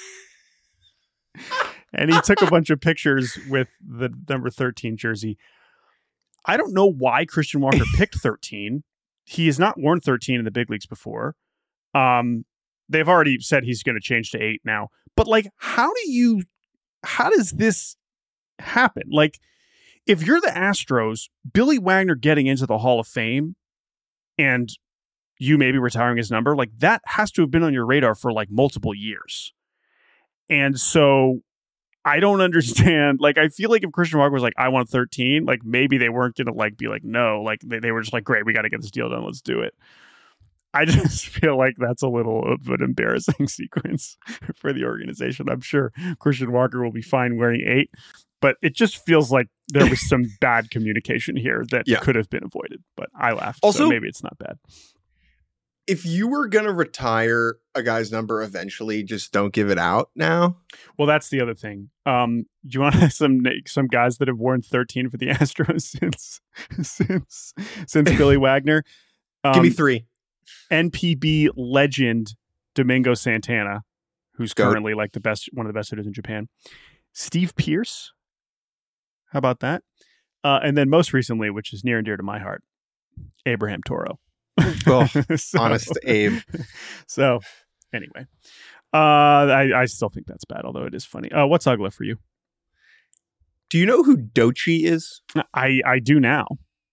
S1: And he took a bunch of pictures with the number 13 jersey. I don't know why Christian Walker picked 13. He has not worn 13 in the big leagues before. They've already said he's going to change to 8 now. But, like, how does this happen. Like, if you're the Astros, Billy Wagner getting into the Hall of Fame and you maybe retiring his number, like that has to have been on your radar for like multiple years. And so I don't understand. Like, I feel like if Christian Walker was like, I want 13, like maybe they weren't going to like be like, no, like they were just like, great, we got to get this deal done. Let's do it. I just feel like that's a little of an embarrassing sequence for the organization. I'm sure Christian Walker will be fine wearing 8, but it just feels like there was some bad communication here that could have been avoided. But I laughed. Also, so maybe it's not bad.
S2: If you were going to retire a guy's number eventually, just don't give it out now.
S1: Well, that's the other thing. Do you want some guys that have worn 13 for the Astros since Billy Wagner?
S2: Give me 3.
S1: NPB legend Domingo Santana, who's currently like one of the best hitters in Japan. Steve Pearce. How about that? And then most recently, which is near and dear to my heart, Abraham Toro.
S2: Oh, honest Abe.
S1: So anyway, I still think that's bad, although it is funny. What's Ugla for you?
S2: Do you know who Doechii is?
S1: I do now.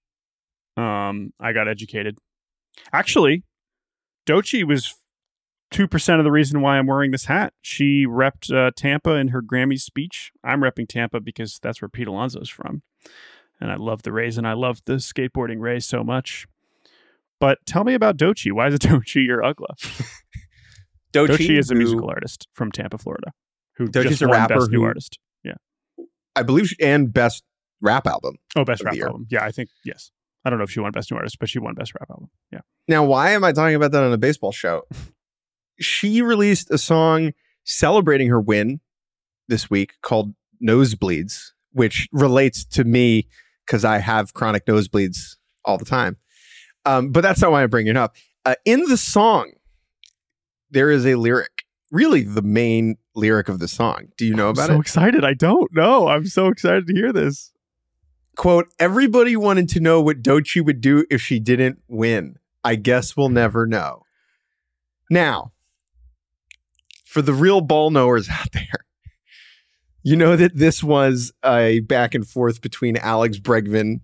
S1: I got educated. Actually, Doechii was 2% of the reason why I'm wearing this hat. She repped Tampa in her Grammy speech. I'm repping Tampa because that's where Pete Alonso's from. And I love the Rays and I love the skateboarding Rays so much. But tell me about Doechii. Why is it Doechii your Ugla? Doechii is a musical artist from Tampa, Florida. Who
S2: Doechii's a rapper,
S1: Best New Artist. Yeah,
S2: I believe, and Best Rap Album.
S1: Oh, Best Rap Album. Yeah, I think yes. I don't know if she won Best New Artist, but she won Best Rap Album. Yeah.
S2: Now, why am I talking about that on a baseball show? She released a song celebrating her win this week called Nosebleeds, which relates to me because I have chronic nosebleeds all the time. But that's not why I'm bringing it up. In the song, there is a lyric, really the main lyric of the song. Do you know about it?
S1: I'm so excited. I don't know. I'm so excited to hear this.
S2: Quote, everybody wanted to know what Doechii would do if she didn't win. I guess we'll never know. Now, for the real ball knowers out there, you know that this was a back and forth between Alex Bregman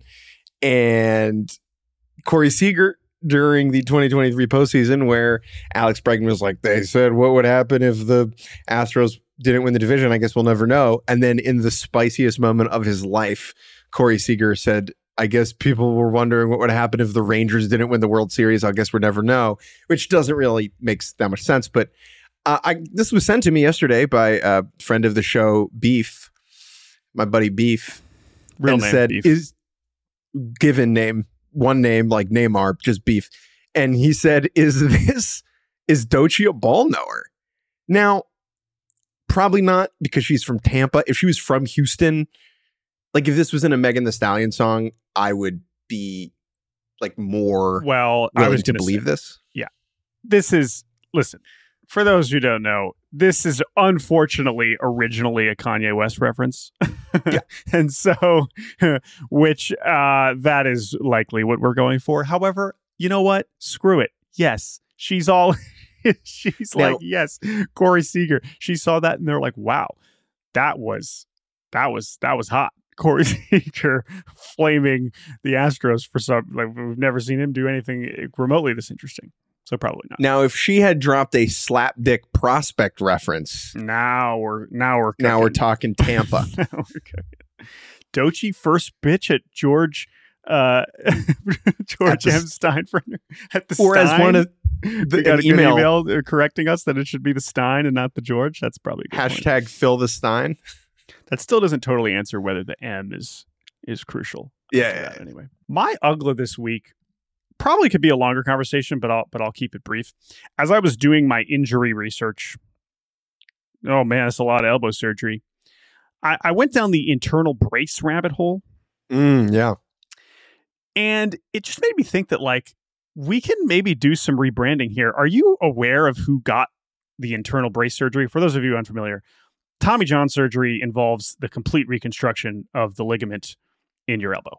S2: and Corey Seager during the 2023 postseason, where Alex Bregman was like, they said, what would happen if the Astros didn't win the division? I guess we'll never know. And then in the spiciest moment of his life, Corey Seager said, I guess people were wondering what would happen if the Rangers didn't win the World Series. I guess we'll never know, which doesn't really make that much sense. But this was sent to me yesterday by a friend of the show, Beef, my buddy Beef.
S1: Real
S2: and
S1: name,
S2: said,
S1: Beef.
S2: Is given name, one name, like Neymar, just Beef. And he said, is Doechii a ball knower? Now, probably not, because she's from Tampa. If she was from Houston, like if this was in a Megan Thee Stallion song, I would be like more willing to believe this.
S1: Yeah. This is, listen, for those who don't know, this is unfortunately originally a Kanye West reference.
S2: Yeah.
S1: And so, which that is likely what we're going for. However, you know what? Screw it. Yes, she's all, she's now, like, yes, Corey Seager. She saw that and they're like, wow, that was hot. Corey Seager flaming the Astros for some, like, we've never seen him do anything remotely this interesting. So probably not.
S2: Now, if she had dropped a slapdick prospect reference,
S1: now we're
S2: talking Tampa.
S1: Now we're cooking. Doechii first pitch at George M. Steinbrenner at the
S2: or
S1: Stein.
S2: As one of
S1: they got an email correcting us that it should be the Stein and not the George. That's probably a good
S2: hashtag
S1: point.
S2: Fill the Stein.
S1: That still doesn't totally answer whether the M is crucial.
S2: Yeah.
S1: Anyway, my Ugla this week probably could be a longer conversation, but I'll keep it brief. As I was doing my injury research, oh man, it's a lot of elbow surgery. I went down the internal brace rabbit hole.
S2: Yeah.
S1: And it just made me think that, like, we can maybe do some rebranding here. Are you aware of who got the internal brace surgery? For those of you unfamiliar, Tommy John surgery involves the complete reconstruction of the ligament in your elbow.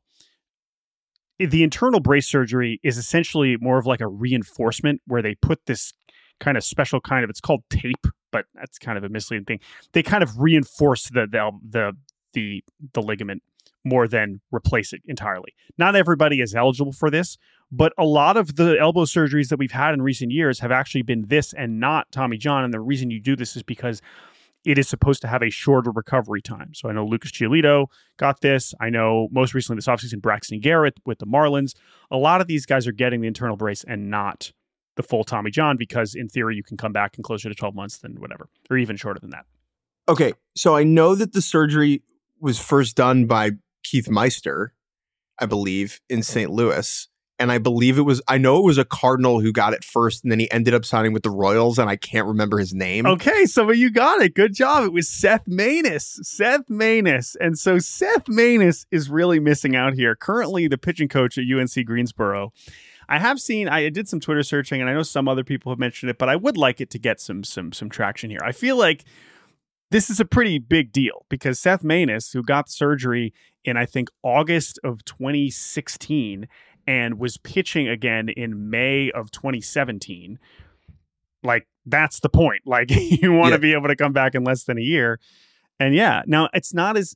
S1: The internal brace surgery is essentially more of like a reinforcement where they put this kind of special kind of, it's called tape, but that's kind of a misleading thing. They kind of reinforce the the ligament more than replace it entirely. Not everybody is eligible for this, but a lot of the elbow surgeries that we've had in recent years have actually been this and not Tommy John. And the reason you do this is because it is supposed to have a shorter recovery time. So I know Lucas Giolito got this. I know most recently this offseason, Braxton Garrett with the Marlins. A lot of these guys are getting the internal brace and not the full Tommy John because in theory you can come back in closer to 12 months than whatever, or even shorter than that.
S2: Okay, so I know that the surgery was first done by Keith Meister, I believe, in St. Louis. And I know it was a Cardinal who got it first, and then he ended up signing with the Royals, and I can't remember his name.
S1: Okay, so you got it. Good job. It was Seth Maness. And so Seth Maness is really missing out here. Currently the pitching coach at UNC Greensboro. I did some Twitter searching, and I know some other people have mentioned it, but I would like it to get some traction here. I feel like this is a pretty big deal because Seth Maness, who got surgery in, I think, August of 2016 and was pitching again in May of 2017, like, that's the point. Like, you want to be able to come back in less than a year. And yeah, now it's not as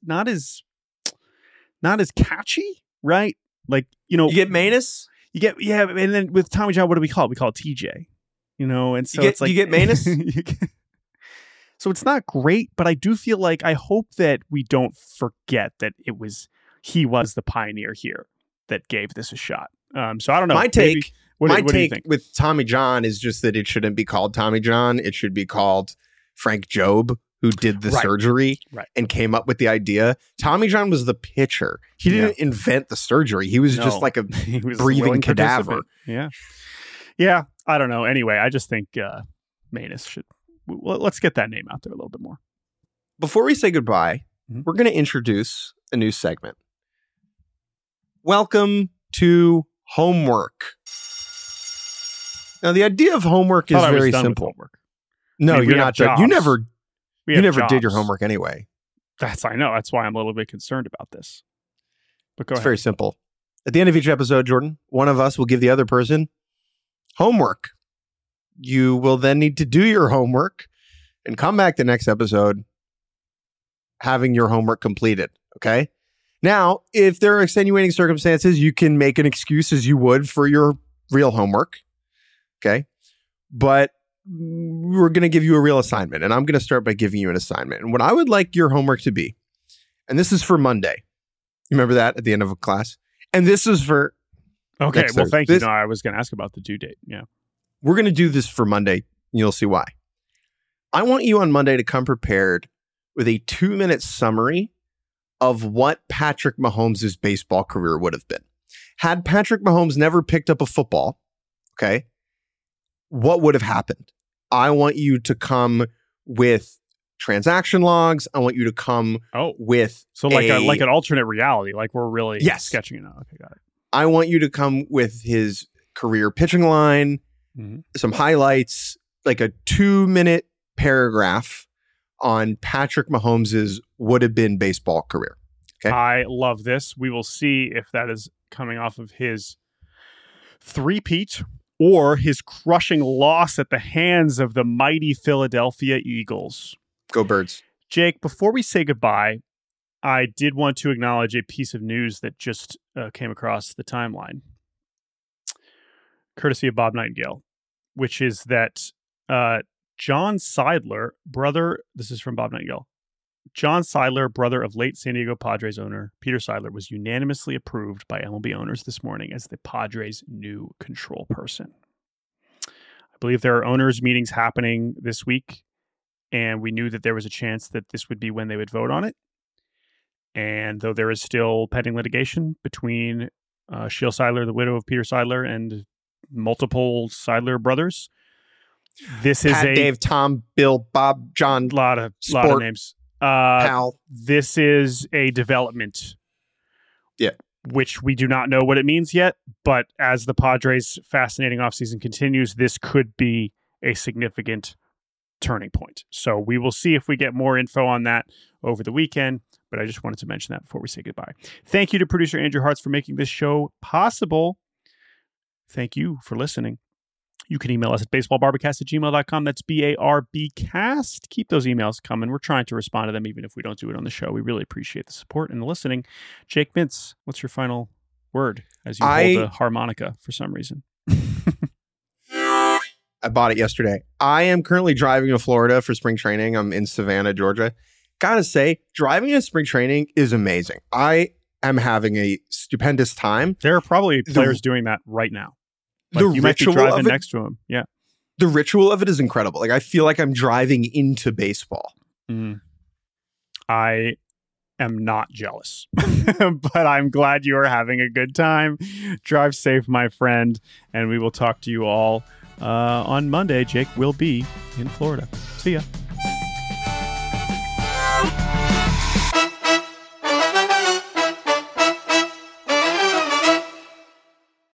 S1: catchy, right? Like,
S2: you get Maness?
S1: And then with Tommy John, what do we call it? We call it TJ, and so it's like...
S2: You get Maness?
S1: So it's not great, but I do feel like I hope that we don't forget that he was the pioneer here that gave this a shot. So I don't know.
S2: My take
S1: what do you think?
S2: With Tommy John is just that it shouldn't be called Tommy John. It should be called Frank Jobe, who did the surgery and came up with the idea. Tommy John was the pitcher. He didn't invent the surgery. He was just like a breathing cadaver.
S1: Yeah. Yeah. I don't know. Anyway, I just think Maness should... Let's get that name out there a little bit more.
S2: Before we say goodbye, we're going to introduce a new segment. Welcome to homework. Now, the idea of homework is very simple. No, you're not done. You never did your homework anyway.
S1: I know. That's why I'm a little bit concerned about this. But go ahead.
S2: It's very simple. At the end of each episode, Jordan, one of us will give the other person homework. You will then need to do your homework and come back the next episode having your homework completed. Okay. Now, if there are extenuating circumstances, you can make an excuse as you would for your real homework. Okay. But we're going to give you a real assignment, and I'm going to start by giving you an assignment. And what I would like your homework to be, and this is for Monday. You remember that at the end of a class? And this is for...
S1: Okay. Well, thank you. No, I was going to ask about the due date. Yeah.
S2: We're going to do this for Monday, and you'll see why. I want you on Monday to come prepared with a 2-minute summary of what Patrick Mahomes' baseball career would have been. Had Patrick Mahomes never picked up a football, okay, what would have happened? I want you to come with transaction logs. I want you to come with
S1: like an alternate reality, like we're really sketching it out. Okay, got it.
S2: I want you to come with his career pitching line, some highlights, like a 2-minute paragraph on Patrick Mahomes' would have been baseball career. Okay.
S1: I love this. We will see if that is coming off of his three-peat or his crushing loss at the hands of the mighty Philadelphia Eagles.
S2: Go Birds.
S1: Jake, before we say goodbye, I did want to acknowledge a piece of news that just came across the timeline, courtesy of Bob Nightingale, which is that John Seidler, brother, this is from Bob Nightingale, John Seidler, brother of late San Diego Padres owner Peter Seidler, was unanimously approved by MLB owners this morning as the Padres' new control person. I believe there are owners' meetings happening this week, and we knew that there was a chance that this would be when they would vote on it. And though there is still pending litigation between Sheil Seidler, the widow of Peter Seidler, and multiple Seidler brothers, this is
S2: Pat, Dave, Tom, Bill, Bob, John,
S1: lot of names.
S2: Pal.
S1: This is a development, which we do not know what it means yet. But as the Padres' fascinating offseason continues, this could be a significant turning point. So we will see if we get more info on that over the weekend. But I just wanted to mention that before we say goodbye. Thank you to producer Andrew Hartz for making this show possible. Thank you for listening. You can email us at baseballbarbacast@gmail.com. That's BARBcast. Keep those emails coming. We're trying to respond to them even if we don't do it on the show. We really appreciate the support and the listening. Jake Mintz, what's your final word as you hold a harmonica for some reason?
S2: I bought it yesterday. I am currently driving to Florida for spring training. I'm in Savannah, Georgia. Gotta say, driving to spring training is amazing. I am having a stupendous time.
S1: There are probably players doing that right now. Like you might be driving next to him. Yeah.
S2: The ritual of it is incredible. Like I feel like I'm driving into baseball.
S1: I am not jealous, but I'm glad you are having a good time. Drive safe, my friend. And we will talk to you all on Monday. Jake will be in Florida. See ya.